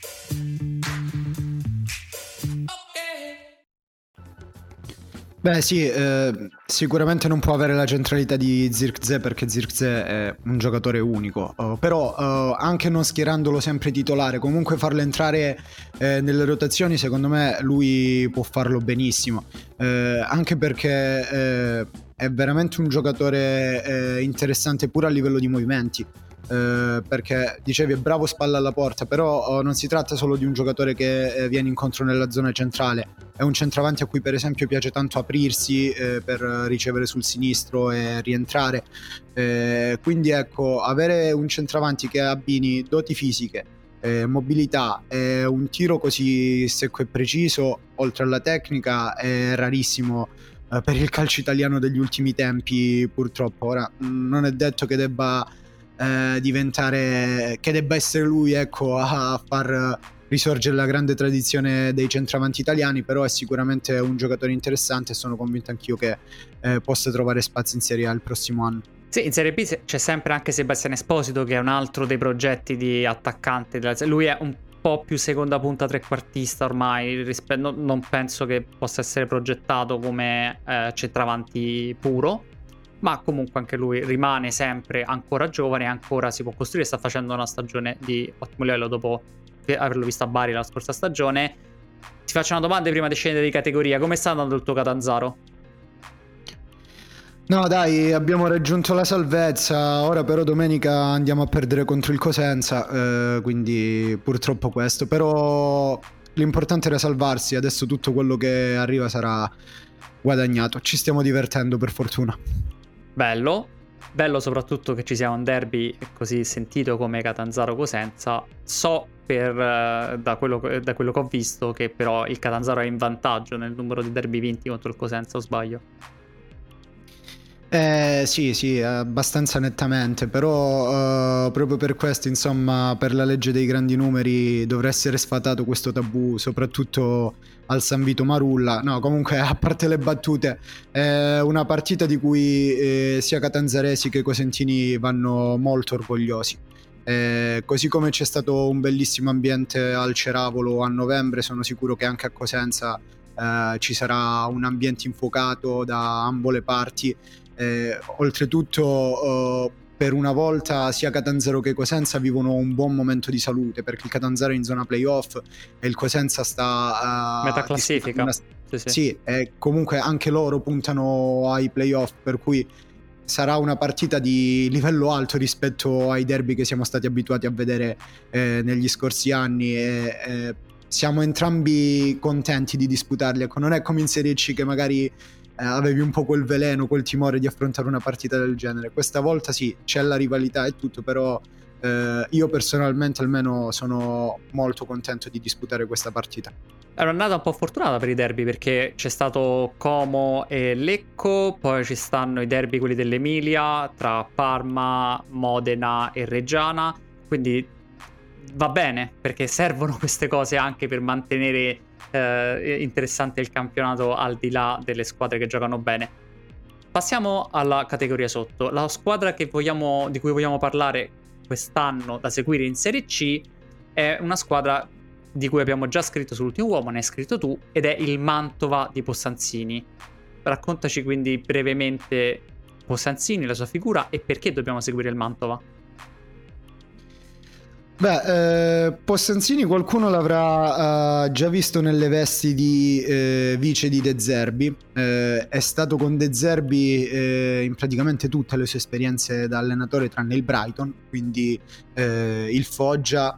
Beh sì, sicuramente non può avere la centralità di Zirkzee, perché Zirkzee è un giocatore unico, però anche non schierandolo sempre titolare, comunque farlo entrare nelle rotazioni, secondo me lui può farlo benissimo, anche perché è veramente un giocatore interessante pure a livello di movimenti. Perché dicevi è bravo spalla alla porta, però non si tratta solo di un giocatore che viene incontro nella zona centrale, è un centravanti a cui per esempio piace tanto aprirsi per ricevere sul sinistro e rientrare, quindi ecco, avere un centravanti che abbini doti fisiche, mobilità e un tiro così secco e preciso oltre alla tecnica è rarissimo per il calcio italiano degli ultimi tempi, purtroppo. Ora non è detto che debba essere lui, ecco, a far risorgere la grande tradizione dei centravanti italiani, però è sicuramente un giocatore interessante e sono convinto anch'io che possa trovare spazio in Serie A il prossimo anno. Sì, in Serie B c'è sempre anche Sebastian Esposito, che è un altro dei progetti di attaccante. Lui è un po' più seconda punta trequartista ormai, non penso che possa essere progettato come centravanti puro, ma comunque anche lui rimane sempre ancora giovane, ancora si può costruire, sta facendo una stagione di ottimo livello dopo averlo visto a Bari la scorsa stagione. Ti faccio una domanda prima di scendere di categoria: come sta andando il tuo Catanzaro? No dai, abbiamo raggiunto la salvezza, ora però domenica andiamo a perdere contro il Cosenza, quindi purtroppo questo, però l'importante era salvarsi, adesso tutto quello che arriva sarà guadagnato, ci stiamo divertendo per fortuna. Bello soprattutto che ci sia un derby così sentito come Catanzaro-Cosenza. So da quello che ho visto che però il Catanzaro è in vantaggio nel numero di derby vinti contro il Cosenza, o sbaglio? Sì, abbastanza nettamente, però proprio per questo, insomma, per la legge dei grandi numeri dovrà essere sfatato questo tabù, soprattutto al San Vito Marulla. No, comunque, a parte le battute, è una partita di cui sia catanzaresi che cosentini vanno molto orgogliosi. Così come c'è stato un bellissimo ambiente al Ceravolo a novembre, sono sicuro che anche a Cosenza ci sarà un ambiente infuocato da ambo le parti. Oltretutto per una volta sia Catanzaro che Cosenza vivono un buon momento di salute, perché il Catanzaro è in zona playoff e il Cosenza sta metà classifica. Sì, e comunque anche loro puntano ai playoff, per cui sarà una partita di livello alto rispetto ai derby che siamo stati abituati a vedere negli scorsi anni, e siamo entrambi contenti di disputarli. Ecco, non è come in Serie C che magari avevi un po' quel veleno, quel timore di affrontare una partita del genere. Questa volta sì, c'è la rivalità e tutto, però io personalmente almeno sono molto contento di disputare questa partita. È un'annata un po' fortunata per i derby, perché c'è stato Como e Lecco, poi ci stanno i derby, quelli dell'Emilia, tra Parma, Modena e Reggiana, quindi va bene, perché servono queste cose anche per mantenere interessante il campionato al di là delle squadre che giocano bene. Passiamo alla categoria sotto. La squadra di cui vogliamo parlare quest'anno da seguire in Serie C è una squadra di cui abbiamo già scritto sull'Ultimo Uomo, ne hai scritto tu, ed è il Mantova di Possanzini. Raccontaci quindi brevemente Possanzini, la sua figura e perché dobbiamo seguire il Mantova. Possanzini qualcuno l'avrà già visto nelle vesti di vice di De Zerbi. È stato con De Zerbi in praticamente tutte le sue esperienze da allenatore, tranne il Brighton, quindi il Foggia,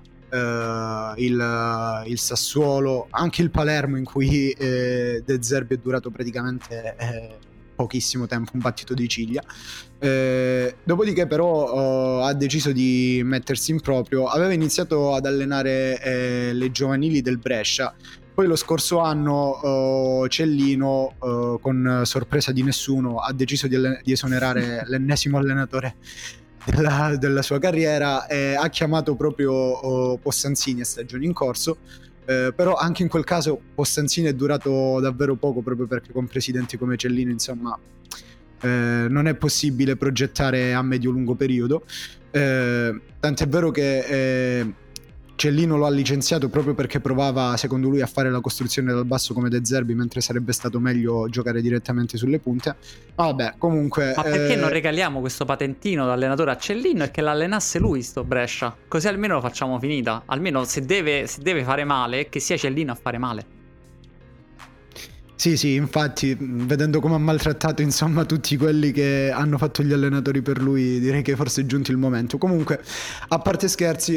il Sassuolo, anche il Palermo, in cui De Zerbi è durato praticamente pochissimo tempo, un battito di ciglia. Dopodiché però ha deciso di mettersi in proprio. Aveva iniziato ad allenare le giovanili del Brescia, poi lo scorso anno Cellino, con sorpresa di nessuno, ha deciso di esonerare l'ennesimo allenatore della sua carriera e ha chiamato proprio Possanzini a stagione in corso. Però anche in quel caso Possanzini è durato davvero poco, proprio perché con presidenti come Cellino, insomma, non è possibile progettare a medio-lungo periodo, tant'è vero che Cellino lo ha licenziato proprio perché provava, secondo lui, a fare la costruzione dal basso come De Zerbi, mentre sarebbe stato meglio giocare direttamente sulle punte. Vabbè, comunque... Ma perché non regaliamo questo patentino da allenatore a Cellino e che l'allenasse lui sto Brescia? Così almeno lo facciamo finita. Almeno se deve fare male, che sia Cellino a fare male. Sì, infatti, vedendo come ha maltrattato insomma tutti quelli che hanno fatto gli allenatori per lui, direi che forse è giunto il momento. Comunque, a parte scherzi,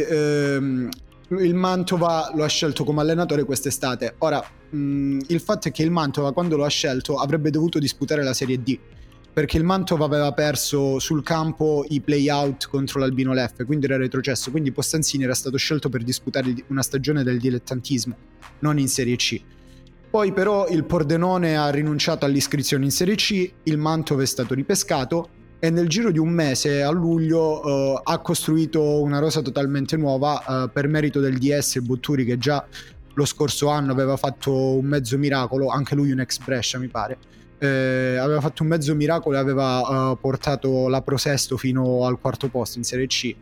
il Mantova lo ha scelto come allenatore quest'estate. Ora, il fatto è che il Mantova, quando lo ha scelto, avrebbe dovuto disputare la Serie D, perché il Mantova aveva perso sul campo i play-out contro l'Albino Leffe, quindi era retrocesso, quindi Postanzini era stato scelto per disputare una stagione del dilettantismo, non in Serie C. Poi però il Pordenone ha rinunciato all'iscrizione in Serie C, il Mantova è stato ripescato e nel giro di un mese, a luglio, ha costruito una rosa totalmente nuova per merito del DS Botturi, che già lo scorso anno aveva fatto un mezzo miracolo, anche lui un ex Brescia mi pare. Aveva fatto un mezzo miracolo e aveva portato la Prosesto fino al quarto posto in Serie C.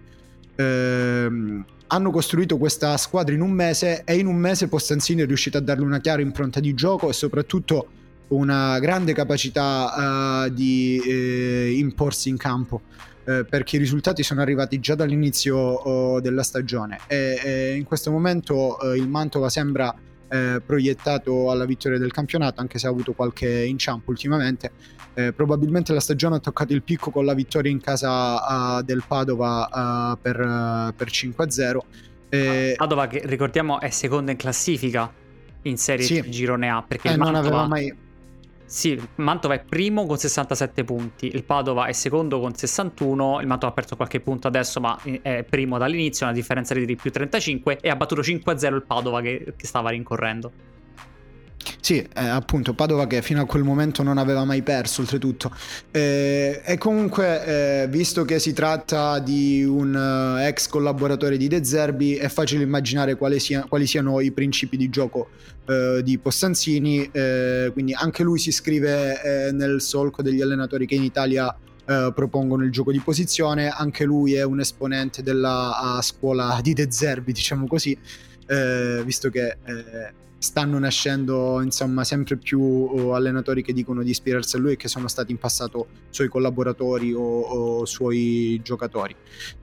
Hanno costruito questa squadra in un mese e in un mese Postanzini è riuscito a darle una chiara impronta di gioco e soprattutto una grande capacità di imporsi in campo, perché i risultati sono arrivati già dall'inizio della stagione e in questo momento il Mantova sembra proiettato alla vittoria del campionato, anche se ha avuto qualche inciampo ultimamente. Probabilmente la stagione ha toccato il picco con la vittoria in casa del Padova per 5-0. Padova, che ricordiamo è seconda in classifica in Serie sì. Girone A, perché il non Mantova... aveva mai... Sì, il Mantova è primo con 67 punti, il Padova è secondo con 61, il Mantova ha perso qualche punto adesso ma è primo dall'inizio, una differenza di più 35 e ha battuto 5-0 il Padova che stava rincorrendo. Sì, appunto Padova che fino a quel momento non aveva mai perso oltretutto, e comunque visto che si tratta di un ex collaboratore di De Zerbi è facile immaginare quali siano i principi di gioco di Postanzini, quindi anche lui si iscrive nel solco degli allenatori che in Italia propongono il gioco di posizione, anche lui è un esponente della scuola di De Zerbi, diciamo così, visto che stanno nascendo insomma sempre più allenatori che dicono di ispirarsi a lui e che sono stati in passato suoi collaboratori o suoi giocatori.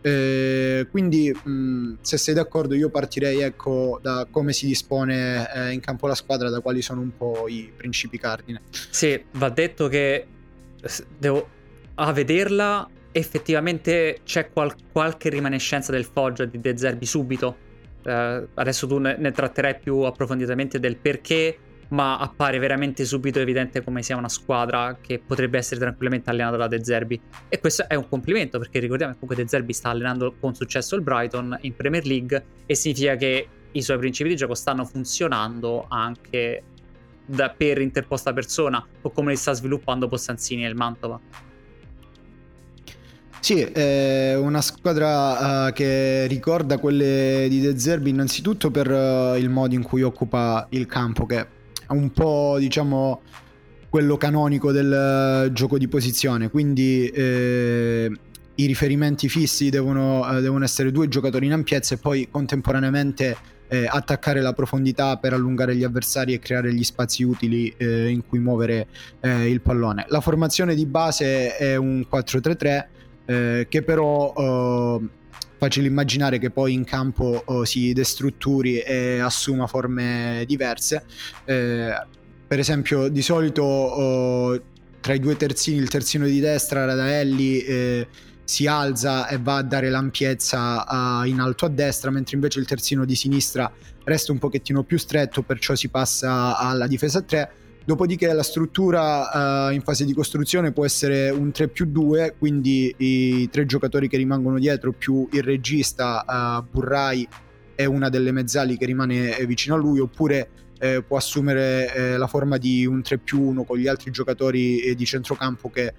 Quindi se sei d'accordo io partirei da come si dispone in campo la squadra, da quali sono un po' i principi cardine. Sì, va detto che a vederla effettivamente c'è qualche rimanescenza del Foggia di De Zerbi subito. Adesso tu ne tratterai più approfonditamente del perché, ma appare veramente subito evidente come sia una squadra che potrebbe essere tranquillamente allenata da De Zerbi, e questo è un complimento, perché ricordiamo che comunque De Zerbi sta allenando con successo il Brighton in Premier League e significa che i suoi principi di gioco stanno funzionando anche per interposta persona, o come li sta sviluppando Postanzini e il Mantova. Sì, è una squadra che ricorda quelle di De Zerbi innanzitutto per il modo in cui occupa il campo, che è un po' diciamo quello canonico del gioco di posizione, quindi i riferimenti fissi devono essere due giocatori in ampiezza e poi contemporaneamente attaccare la profondità per allungare gli avversari e creare gli spazi utili in cui muovere il pallone. La formazione di base è un 4-3-3 che però facile immaginare che poi in campo si destrutturi e assuma forme diverse. Per esempio di solito tra i due terzini, il terzino di destra Radaelli si alza e va a dare l'ampiezza in alto a destra, mentre invece il terzino di sinistra resta un pochettino più stretto, perciò si passa alla difesa a 3. Dopodiché la struttura in fase di costruzione può essere un 3+2, quindi i tre giocatori che rimangono dietro più il regista Burrai e una delle mezzali che rimane vicino a lui, oppure può assumere la forma di un 3+1 con gli altri giocatori di centrocampo, che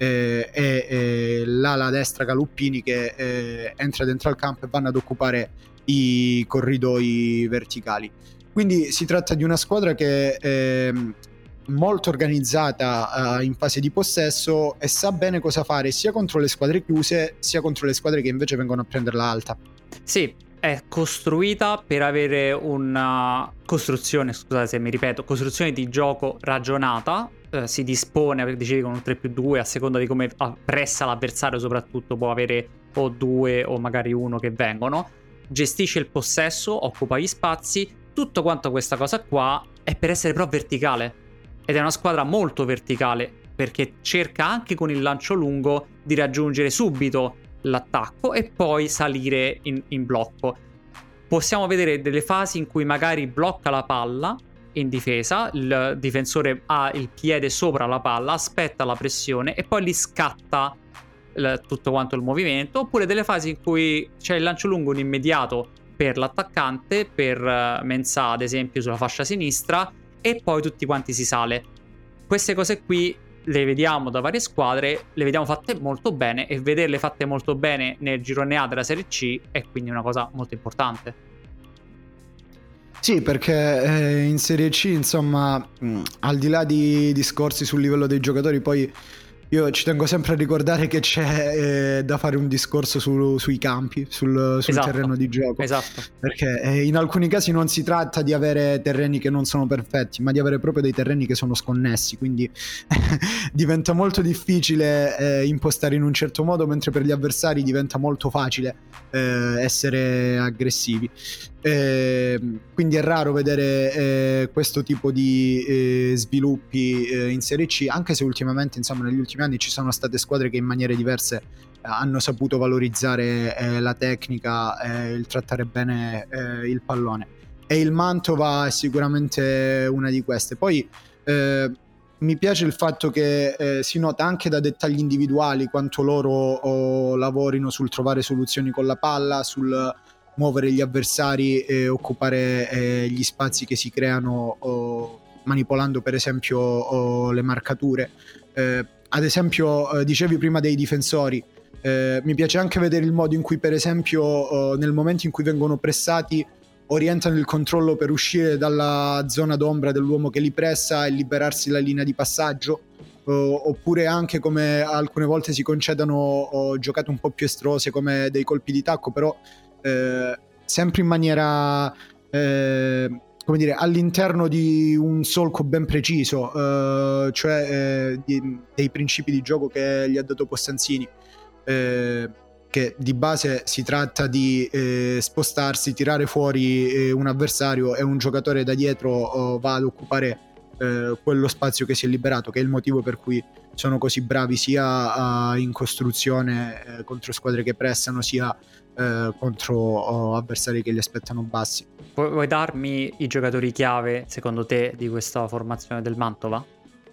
è l'ala destra Galuppini che entra dentro al campo e vanno ad occupare i corridoi verticali. Quindi si tratta di una squadra che è molto organizzata in fase di possesso e sa bene cosa fare sia contro le squadre chiuse sia contro le squadre che invece vengono a prenderla alta. Sì, è costruita per avere una costruzione, scusate se mi ripeto, costruzione di gioco ragionata. Si dispone, decide con un 3+2 a seconda di come pressa l'avversario, soprattutto può avere o due o magari uno che vengono, gestisce il possesso, occupa gli spazi. Tutto quanto questa cosa qua è per essere però verticale, ed è una squadra molto verticale, perché cerca anche con il lancio lungo di raggiungere subito l'attacco e poi salire in blocco. Possiamo vedere delle fasi in cui magari blocca la palla in difesa, il difensore ha il piede sopra la palla, aspetta la pressione e poi gli scatta tutto quanto il movimento, oppure delle fasi in cui c'è il lancio lungo in immediato per l'attaccante, per Mensah ad esempio sulla fascia sinistra, e poi tutti quanti si sale. Queste cose qui le vediamo da varie squadre, le vediamo fatte molto bene, e vederle fatte molto bene nel girone A della Serie C è quindi una cosa molto importante. Sì, perché in Serie C, insomma, al di là di discorsi sul livello dei giocatori, poi io ci tengo sempre a ricordare che c'è da fare un discorso sui campi, sul Esatto. terreno di gioco. Esatto. Perché in alcuni casi non si tratta di avere terreni che non sono perfetti, ma di avere proprio dei terreni che sono sconnessi, quindi diventa molto difficile impostare in un certo modo, mentre per gli avversari diventa molto facile essere aggressivi. Quindi è raro vedere questo tipo di sviluppi in Serie C, anche se ultimamente, insomma, negli ultimi anni ci sono state squadre che in maniere diverse hanno saputo valorizzare la tecnica e il trattare bene il pallone, e il Mantova è sicuramente una di queste. Poi mi piace il fatto che si nota anche da dettagli individuali quanto loro lavorino sul trovare soluzioni con la palla, sul muovere gli avversari e occupare gli spazi che si creano manipolando per esempio le marcature. Ad esempio dicevi prima dei difensori, mi piace anche vedere il modo in cui per esempio nel momento in cui vengono pressati orientano il controllo per uscire dalla zona d'ombra dell'uomo che li pressa e liberarsi la linea di passaggio, oppure anche come alcune volte si concedono giocate un po' più estrose come dei colpi di tacco, però sempre in maniera come dire, all'interno di un solco ben preciso, cioè dei principi di gioco che gli ha dato Possanzini, che di base si tratta di spostarsi, tirare fuori un avversario e un giocatore da dietro va ad occupare quello spazio che si è liberato, che è il motivo per cui sono così bravi sia in costruzione contro squadre che pressano, sia contro avversari che li aspettano bassi. Vuoi darmi i giocatori chiave secondo te di questa formazione del Mantova?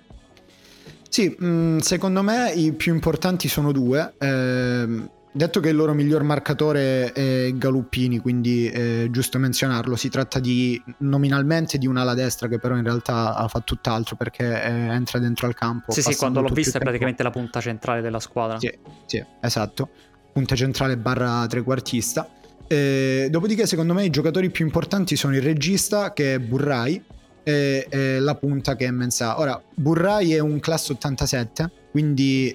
Sì, secondo me i più importanti sono due. Detto che il loro miglior marcatore è Galuppini, quindi è giusto menzionarlo. Si tratta nominalmente di un'ala destra che però in realtà fa tutt'altro, perché entra dentro al campo. Sì, quando l'ho vista è praticamente la punta centrale della squadra. Sì, esatto. Punta centrale / trequartista. Dopodiché secondo me i giocatori più importanti sono il regista, che è Burrai, e la punta, che è Mensah. Ora, Burrai è un classe 87, quindi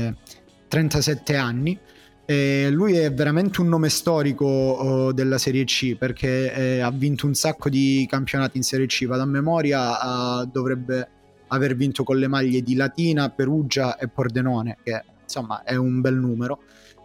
37 anni. Lui è veramente un nome storico della Serie C, perché ha vinto un sacco di campionati in Serie C. Vado a memoria, dovrebbe aver vinto con le maglie di Latina, Perugia e Pordenone, che insomma è un bel numero.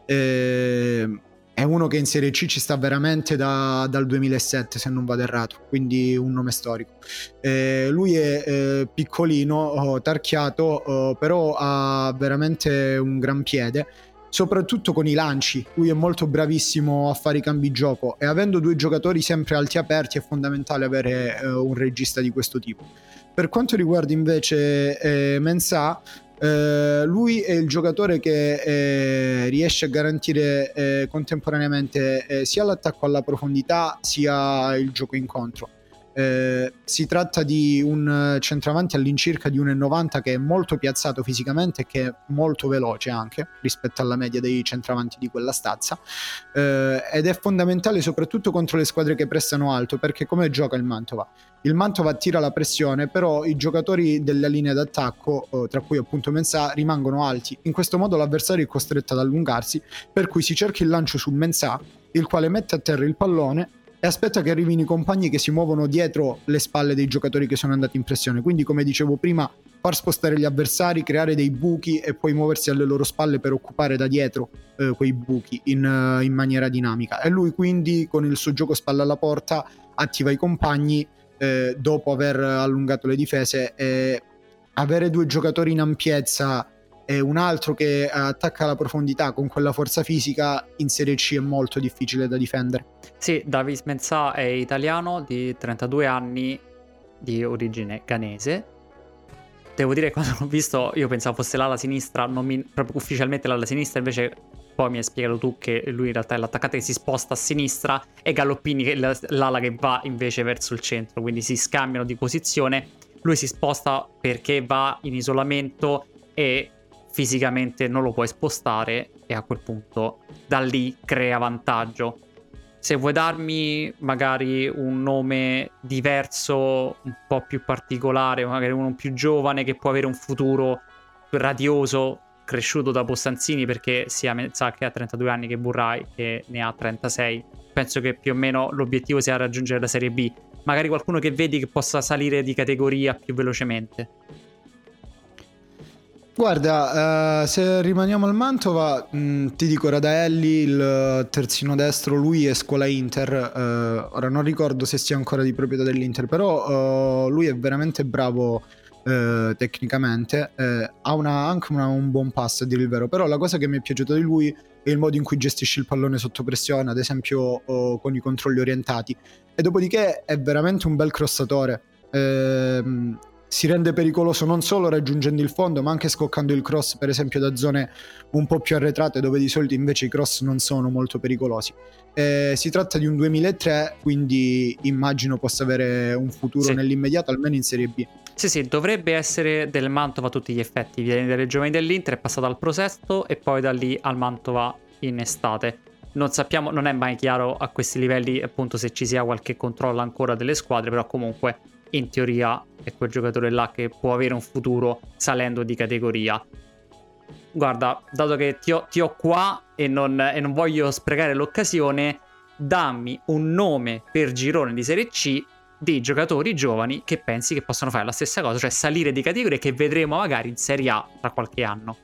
È uno che in Serie C ci sta veramente dal 2007, se non vado errato, quindi un nome storico. Lui è piccolino, tarchiato, però ha veramente un gran piede, soprattutto con i lanci. Lui è molto bravissimo a fare i cambi gioco, e avendo due giocatori sempre alti aperti è fondamentale avere un regista di questo tipo. Per quanto riguarda invece Mensah, lui è il giocatore che riesce a garantire contemporaneamente sia l'attacco alla profondità sia il gioco incontro. Si tratta di un centravanti all'incirca di 1,90, che è molto piazzato fisicamente e che è molto veloce anche rispetto alla media dei centravanti di quella stazza, ed è fondamentale soprattutto contro le squadre che pressano alto, perché come gioca il Mantova? Il Mantova attira la pressione, però i giocatori della linea d'attacco, tra cui appunto Mensah, rimangono alti. In questo modo l'avversario è costretto ad allungarsi, per cui si cerca il lancio su Mensah, il quale mette a terra il pallone e aspetta che arrivino i compagni che si muovono dietro le spalle dei giocatori che sono andati in pressione. Quindi, come dicevo prima, far spostare gli avversari, creare dei buchi e poi muoversi alle loro spalle per occupare da dietro quei buchi in maniera dinamica. E lui quindi con il suo gioco spalla alla porta attiva i compagni dopo aver allungato le difese, e avere due giocatori in ampiezza e un altro che attacca la profondità con quella forza fisica in Serie C è molto difficile da difendere. Sì, Davis Mensah è italiano di 32 anni, di origine ghanese. Devo dire, quando l'ho visto io pensavo fosse l'ala sinistra, proprio ufficialmente l'ala sinistra, invece poi mi hai spiegato tu che lui in realtà è l'attaccante che si sposta a sinistra e Galoppini che è l'ala che va invece verso il centro, quindi si scambiano di posizione. Lui si sposta perché va in isolamento e fisicamente non lo puoi spostare, e a quel punto da lì crea vantaggio. Se vuoi darmi magari un nome diverso, un po' più particolare, magari uno più giovane che può avere un futuro radioso, cresciuto da Bostanzini, perché sia Mensah che ha 32 anni che Burrai che ne ha 36, penso che più o meno l'obiettivo sia raggiungere la Serie B. Magari qualcuno che vedi che possa salire di categoria più velocemente. Guarda, se rimaniamo al Mantova, ti dico Radaelli, il terzino destro, lui è scuola Inter, ora non ricordo se sia ancora di proprietà dell'Inter, però lui è veramente bravo tecnicamente, ha anche un buon pass a dire il vero, però la cosa che mi è piaciuta di lui è il modo in cui gestisce il pallone sotto pressione, ad esempio con i controlli orientati, e dopodiché è veramente un bel crossatore. Si rende pericoloso non solo raggiungendo il fondo, ma anche scoccando il cross, per esempio da zone un po' più arretrate, dove di solito invece i cross non sono molto pericolosi. Si tratta di un 2003, quindi immagino possa avere un futuro nell'immediato, almeno in Serie B. Sì, dovrebbe essere del Mantova a tutti gli effetti. Viene dalle giovani dell'Inter, è passato al Prosesto e poi da lì al Mantova in estate. Non sappiamo, non è mai chiaro a questi livelli appunto se ci sia qualche controllo ancora delle squadre, però comunque in teoria è quel giocatore là che può avere un futuro salendo di categoria. Guarda, dato che ti ho qua e non voglio sprecare l'occasione, dammi un nome per girone di Serie C dei giocatori giovani che pensi che possono fare la stessa cosa, cioè salire di categoria, che vedremo magari in Serie A tra qualche anno.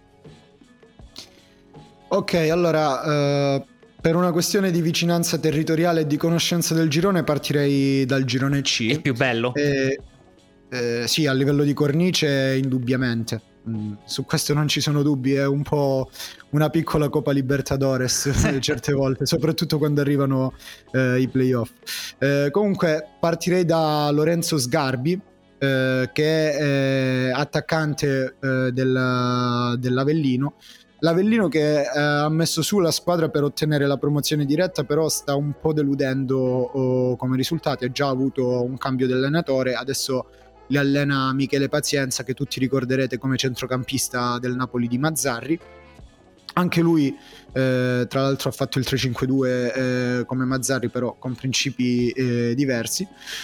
Ok, allora per una questione di vicinanza territoriale e di conoscenza del girone partirei dal girone C. Il più bello. Sì, a livello di cornice indubbiamente. Su questo non ci sono dubbi, è un po' una piccola Coppa Libertadores certe volte, soprattutto quando arrivano i playoff. Comunque partirei da Lorenzo Sgarbi, che è attaccante dell'Avellino. L'Avellino che ha messo su la squadra per ottenere la promozione diretta, però sta un po' deludendo come risultati. Ha già avuto un cambio di allenatore, adesso li allena Michele Pazienza, che tutti ricorderete come centrocampista del Napoli di Mazzarri. Anche lui tra l'altro ha fatto il 3-5-2 come Mazzarri, però con principi diversi.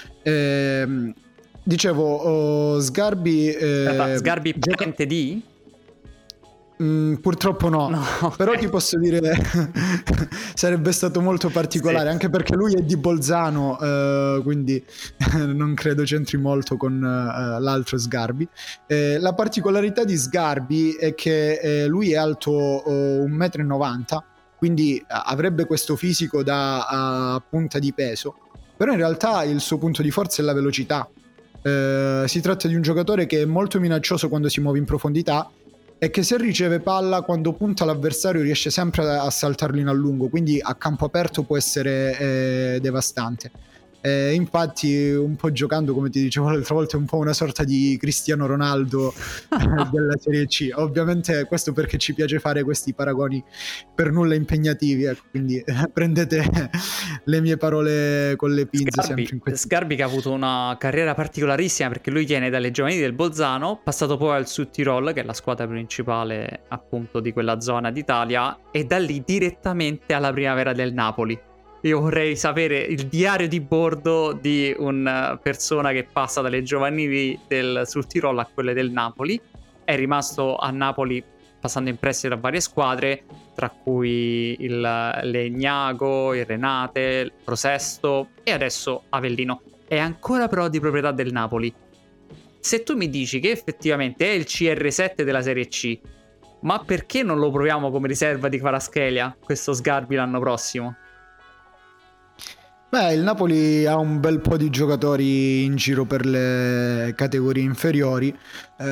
Dicevo Sgarbi parente di? Purtroppo no, però ti posso dire sarebbe stato molto particolare, anche perché lui è di Bolzano, quindi non credo c'entri molto con l'altro Sgarbi. La particolarità di Sgarbi è che lui è alto 1,90 m, quindi avrebbe questo fisico da punta di peso, però in realtà il suo punto di forza è la velocità. Si tratta di un giocatore che è molto minaccioso quando si muove in profondità e che se riceve palla, quando punta l'avversario riesce sempre a saltarlo in allungo, quindi a campo aperto può essere devastante. Infatti un po' giocando, come ti dicevo l'altra volta, è un po' una sorta di Cristiano Ronaldo della Serie C. Ovviamente questo perché ci piace fare questi paragoni per nulla impegnativi, ecco, quindi prendete le mie parole con le pinze. Sgarbi che ha avuto una carriera particolarissima, perché lui viene dalle giovanili del Bolzano, passato poi al Sud Tirol, che è la squadra principale appunto di quella zona d'Italia, e da lì direttamente alla primavera del Napoli. Io vorrei sapere il diario di bordo di una persona che passa dalle giovanili del Sud Tirol a quelle del Napoli. È rimasto a Napoli passando in prestito a varie squadre, tra cui il Legnago, il Renate, il Prosesto e adesso Avellino. È ancora però di proprietà del Napoli. Se tu mi dici che effettivamente è il CR7 della Serie C, ma perché non lo proviamo come riserva di Kvaratskhelia, questo Sgarbi, l'anno prossimo? Beh, il Napoli ha un bel po' di giocatori in giro per le categorie inferiori.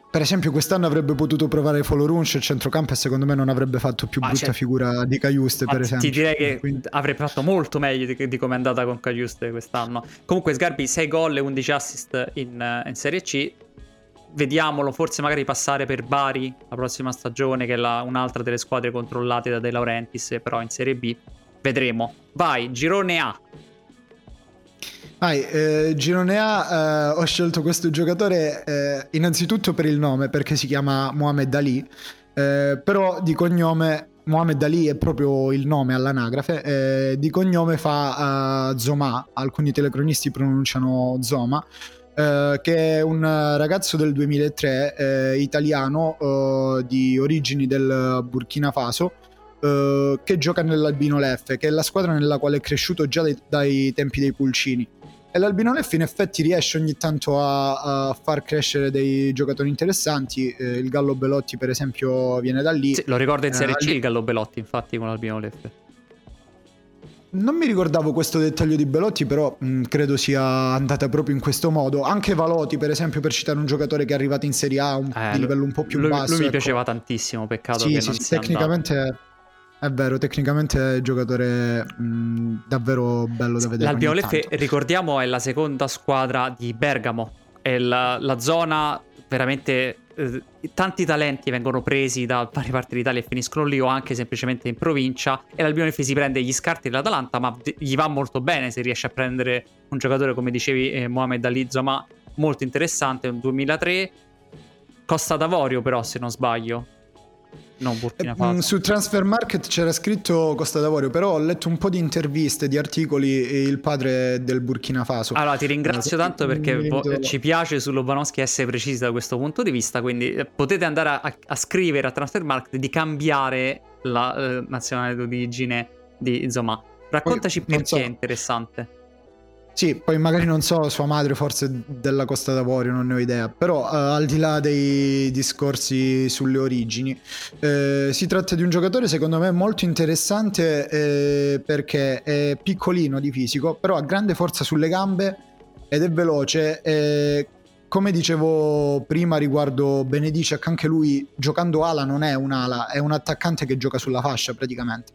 per esempio quest'anno avrebbe potuto provare Folorunsch al centrocampo e secondo me non avrebbe fatto più brutta figura di Cajuste, per esempio. Ti direi che avrebbe fatto molto meglio di come è andata con Cajuste quest'anno. Comunque Sgarbi 6 gol e 11 assist in Serie C. Vediamolo forse magari passare per Bari la prossima stagione, che è un'altra delle squadre controllate da De Laurentiis, però in Serie B vedremo. Vai, girone A. Girone A, ho scelto questo giocatore innanzitutto per il nome, perché si chiama Mohamed Ali, però di cognome Mohamed Ali è proprio il nome all'anagrafe, di cognome fa Zoma, alcuni telecronisti pronunciano Zoma, che è un ragazzo del 2003 italiano di origini del Burkina Faso, che gioca nell'Albino Leffe, che è la squadra nella quale è cresciuto già dai tempi dei pulcini. E l'Albino Leffe in effetti riesce ogni tanto a far crescere dei giocatori interessanti. Il Gallo Belotti per esempio viene da lì. Sì, lo ricordo in Serie C il Gallo Belotti, infatti, con l'Albino Leffe. Non mi ricordavo questo dettaglio di Belotti, però credo sia andata proprio in questo modo. Anche Valotti, per esempio, per citare un giocatore che è arrivato in Serie A di livello un po' più basso. Lui mi piaceva tantissimo, peccato che non sia tecnicamente andato. È vero, tecnicamente è un giocatore davvero bello da vedere. L'Albino Leffe, ricordiamo, è la seconda squadra di Bergamo. È la zona veramente... tanti talenti vengono presi da varie parti d'Italia e finiscono lì, o anche semplicemente in provincia, e l'Albino Leffe si prende gli scarti dell'Atalanta, ma gli va molto bene se riesce a prendere un giocatore come dicevi, Mohamed Ali Zoma, molto interessante, un 2003, Costa d'Avorio però, se non sbaglio. No, Burkina Faso. Su Transfer Market c'era scritto Costa d'Avorio, però ho letto un po' di interviste, di articoli, e il padre è del Burkina Faso. Allora ti ringrazio tanto, perché ci piace su Lobanowski essere precisi da questo punto di vista, quindi potete andare a scrivere a Transfer Market di cambiare la nazionale d'origine di Zoma. Raccontaci perché è interessante. Sì, poi magari non so, sua madre forse della Costa d'Avorio, non ne ho idea, però al di là dei discorsi sulle origini, si tratta di un giocatore secondo me molto interessante, perché è piccolino di fisico, però ha grande forza sulle gambe ed è veloce. Come dicevo prima riguardo Benedicek, anche lui giocando ala non è un'ala, è un attaccante che gioca sulla fascia praticamente,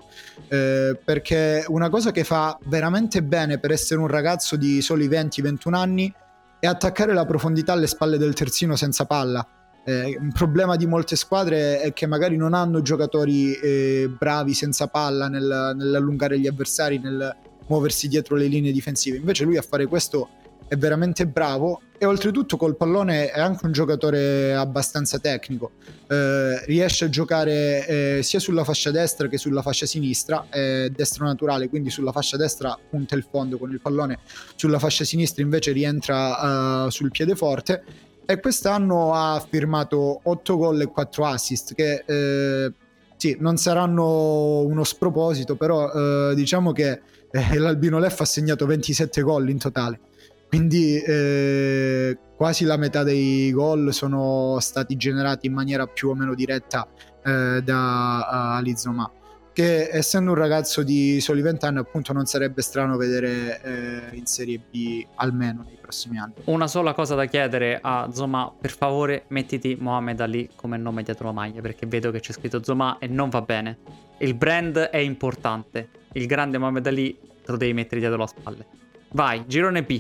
perché una cosa che fa veramente bene per essere un ragazzo di soli 20-21 anni è attaccare la profondità alle spalle del terzino senza palla. Un problema di molte squadre è che magari non hanno giocatori bravi senza palla nell'allungare gli avversari, nel muoversi dietro le linee difensive. Invece lui a fare questo è veramente bravo, e oltretutto col pallone è anche un giocatore abbastanza tecnico, riesce a giocare sia sulla fascia destra che sulla fascia sinistra, è destro naturale, quindi sulla fascia destra punta il fondo con il pallone, sulla fascia sinistra invece rientra sul piede-forte, e quest'anno ha firmato 8 gol e 4 assist, che sì, non saranno uno sproposito, però diciamo che l'Albino Leffe ha segnato 27 gol in totale. Quindi quasi la metà dei gol sono stati generati in maniera più o meno diretta da Ali Zoma, che essendo un ragazzo di soli 20 anni appunto non sarebbe strano vedere in Serie B almeno nei prossimi anni. Una sola cosa da chiedere a Zoma: per favore mettiti Mohamed Ali come nome dietro la maglia, perché vedo che c'è scritto Zoma e non va bene. Il brand è importante, il grande Mohamed Ali te lo devi mettere dietro le spalle. Vai, girone B.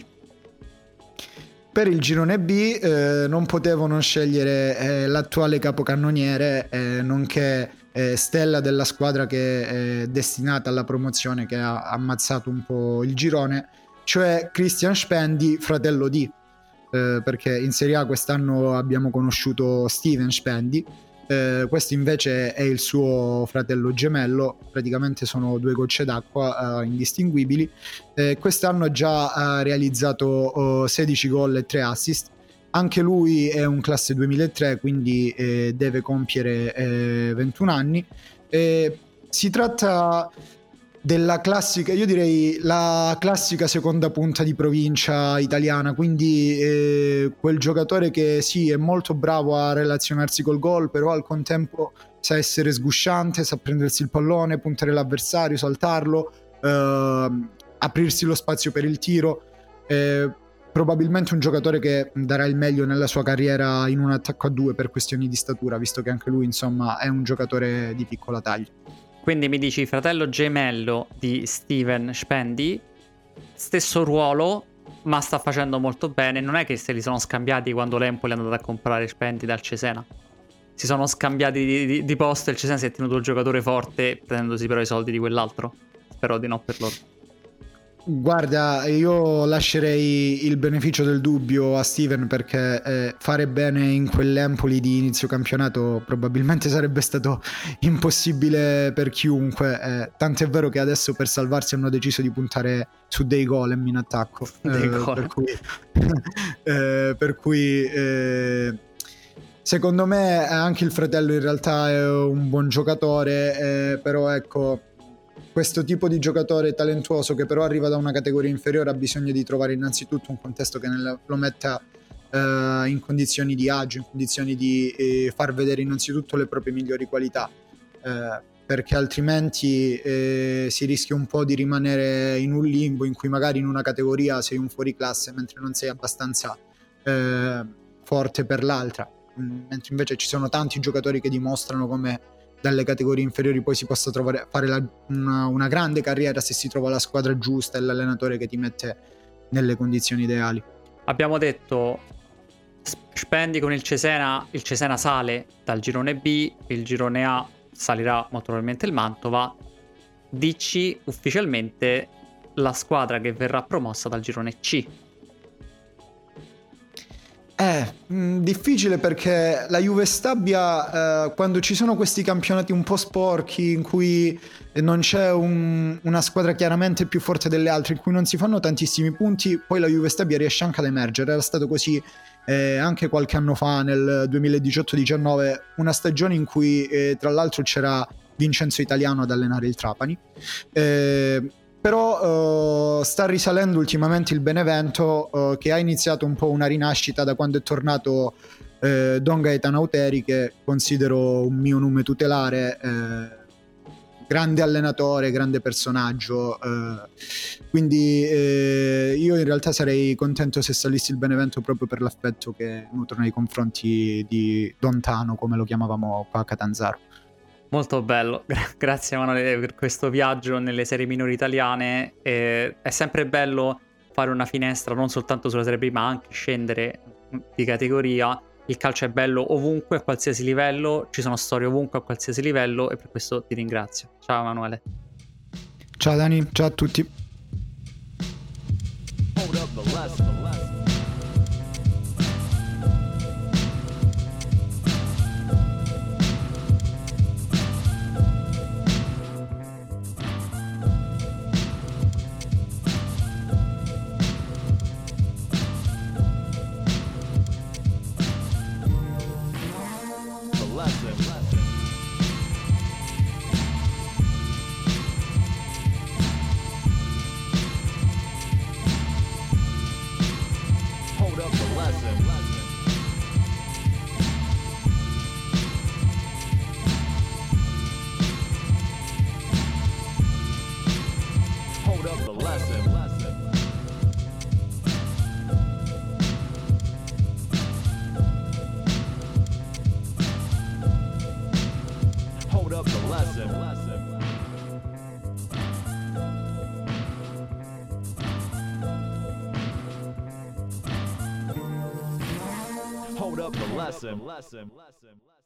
Per il girone B non potevo non scegliere l'attuale capocannoniere, nonché stella della squadra che è destinata alla promozione, che ha ammazzato un po' il girone, cioè Christian Spendi, fratello di, perché in Serie A quest'anno abbiamo conosciuto Steven Spendi, questo invece è il suo fratello gemello, praticamente sono 2 gocce d'acqua indistinguibili. Quest'anno ha già realizzato 16 gol e 3 assist, anche lui è un classe 2003, quindi deve compiere 21 anni. Si tratta della classica, io direi la classica seconda punta di provincia italiana, quindi quel giocatore che sì, è molto bravo a relazionarsi col gol, però al contempo sa essere sgusciante, sa prendersi il pallone, puntare l'avversario, saltarlo, aprirsi lo spazio per il tiro. probabilmente un giocatore che darà il meglio nella sua carriera in un attacco a 2 per questioni di statura, visto che anche lui insomma è un giocatore di piccola taglia. Quindi mi dici fratello gemello di Steven Spendi, stesso ruolo, ma sta facendo molto bene. Non è che se li sono scambiati quando l'Empoli è andato a comprare Spendi dal Cesena. Si sono scambiati di posto e il Cesena si è tenuto il giocatore forte prendendosi però i soldi di quell'altro. Spero di no per loro. Guarda, io lascerei il beneficio del dubbio a Steven, perché fare bene in quell'Empoli di inizio campionato probabilmente sarebbe stato impossibile per chiunque, tant'è vero che adesso per salvarsi hanno deciso di puntare su dei golem in attacco, per cui secondo me anche il fratello in realtà è un buon giocatore, però ecco, questo tipo di giocatore talentuoso che però arriva da una categoria inferiore ha bisogno di trovare innanzitutto un contesto che lo metta in condizioni di agio, in condizioni di far vedere innanzitutto le proprie migliori qualità, perché altrimenti si rischia un po' di rimanere in un limbo in cui magari in una categoria sei un fuoriclasse mentre non sei abbastanza forte per l'altra, mentre invece ci sono tanti giocatori che dimostrano come dalle categorie inferiori poi si possa fare una grande carriera se si trova la squadra giusta e l'allenatore che ti mette nelle condizioni ideali. Abbiamo detto Spendi con il Cesena sale dal girone B, il girone A salirà molto probabilmente il Mantova. Dici ufficialmente la squadra che verrà promossa dal girone C. Difficile, perché la Juve Stabia quando ci sono questi campionati un po' sporchi in cui non c'è una squadra chiaramente più forte delle altre, in cui non si fanno tantissimi punti, poi la Juve Stabia riesce anche ad emergere. Era stato così anche qualche anno fa, nel 2018-19, una stagione in cui tra l'altro c'era Vincenzo Italiano ad allenare il Trapani. Però sta risalendo ultimamente il Benevento, che ha iniziato un po' una rinascita da quando è tornato Don Gaetano Auteri, che considero un mio nome tutelare, grande allenatore, grande personaggio, quindi io in realtà sarei contento se salissi il Benevento proprio per l'affetto che nutro nei confronti di Don Tano, come lo chiamavamo qua a Catanzaro. Molto bello, grazie Emanuele per questo viaggio nelle serie minori italiane. È sempre bello fare una finestra non soltanto sulla Serie B ma anche scendere di categoria. Il calcio è bello ovunque, a qualsiasi livello, ci sono storie ovunque a qualsiasi livello, e per questo ti ringrazio. Ciao Emanuele. Ciao Dani, ciao a tutti. Hold up the lesson.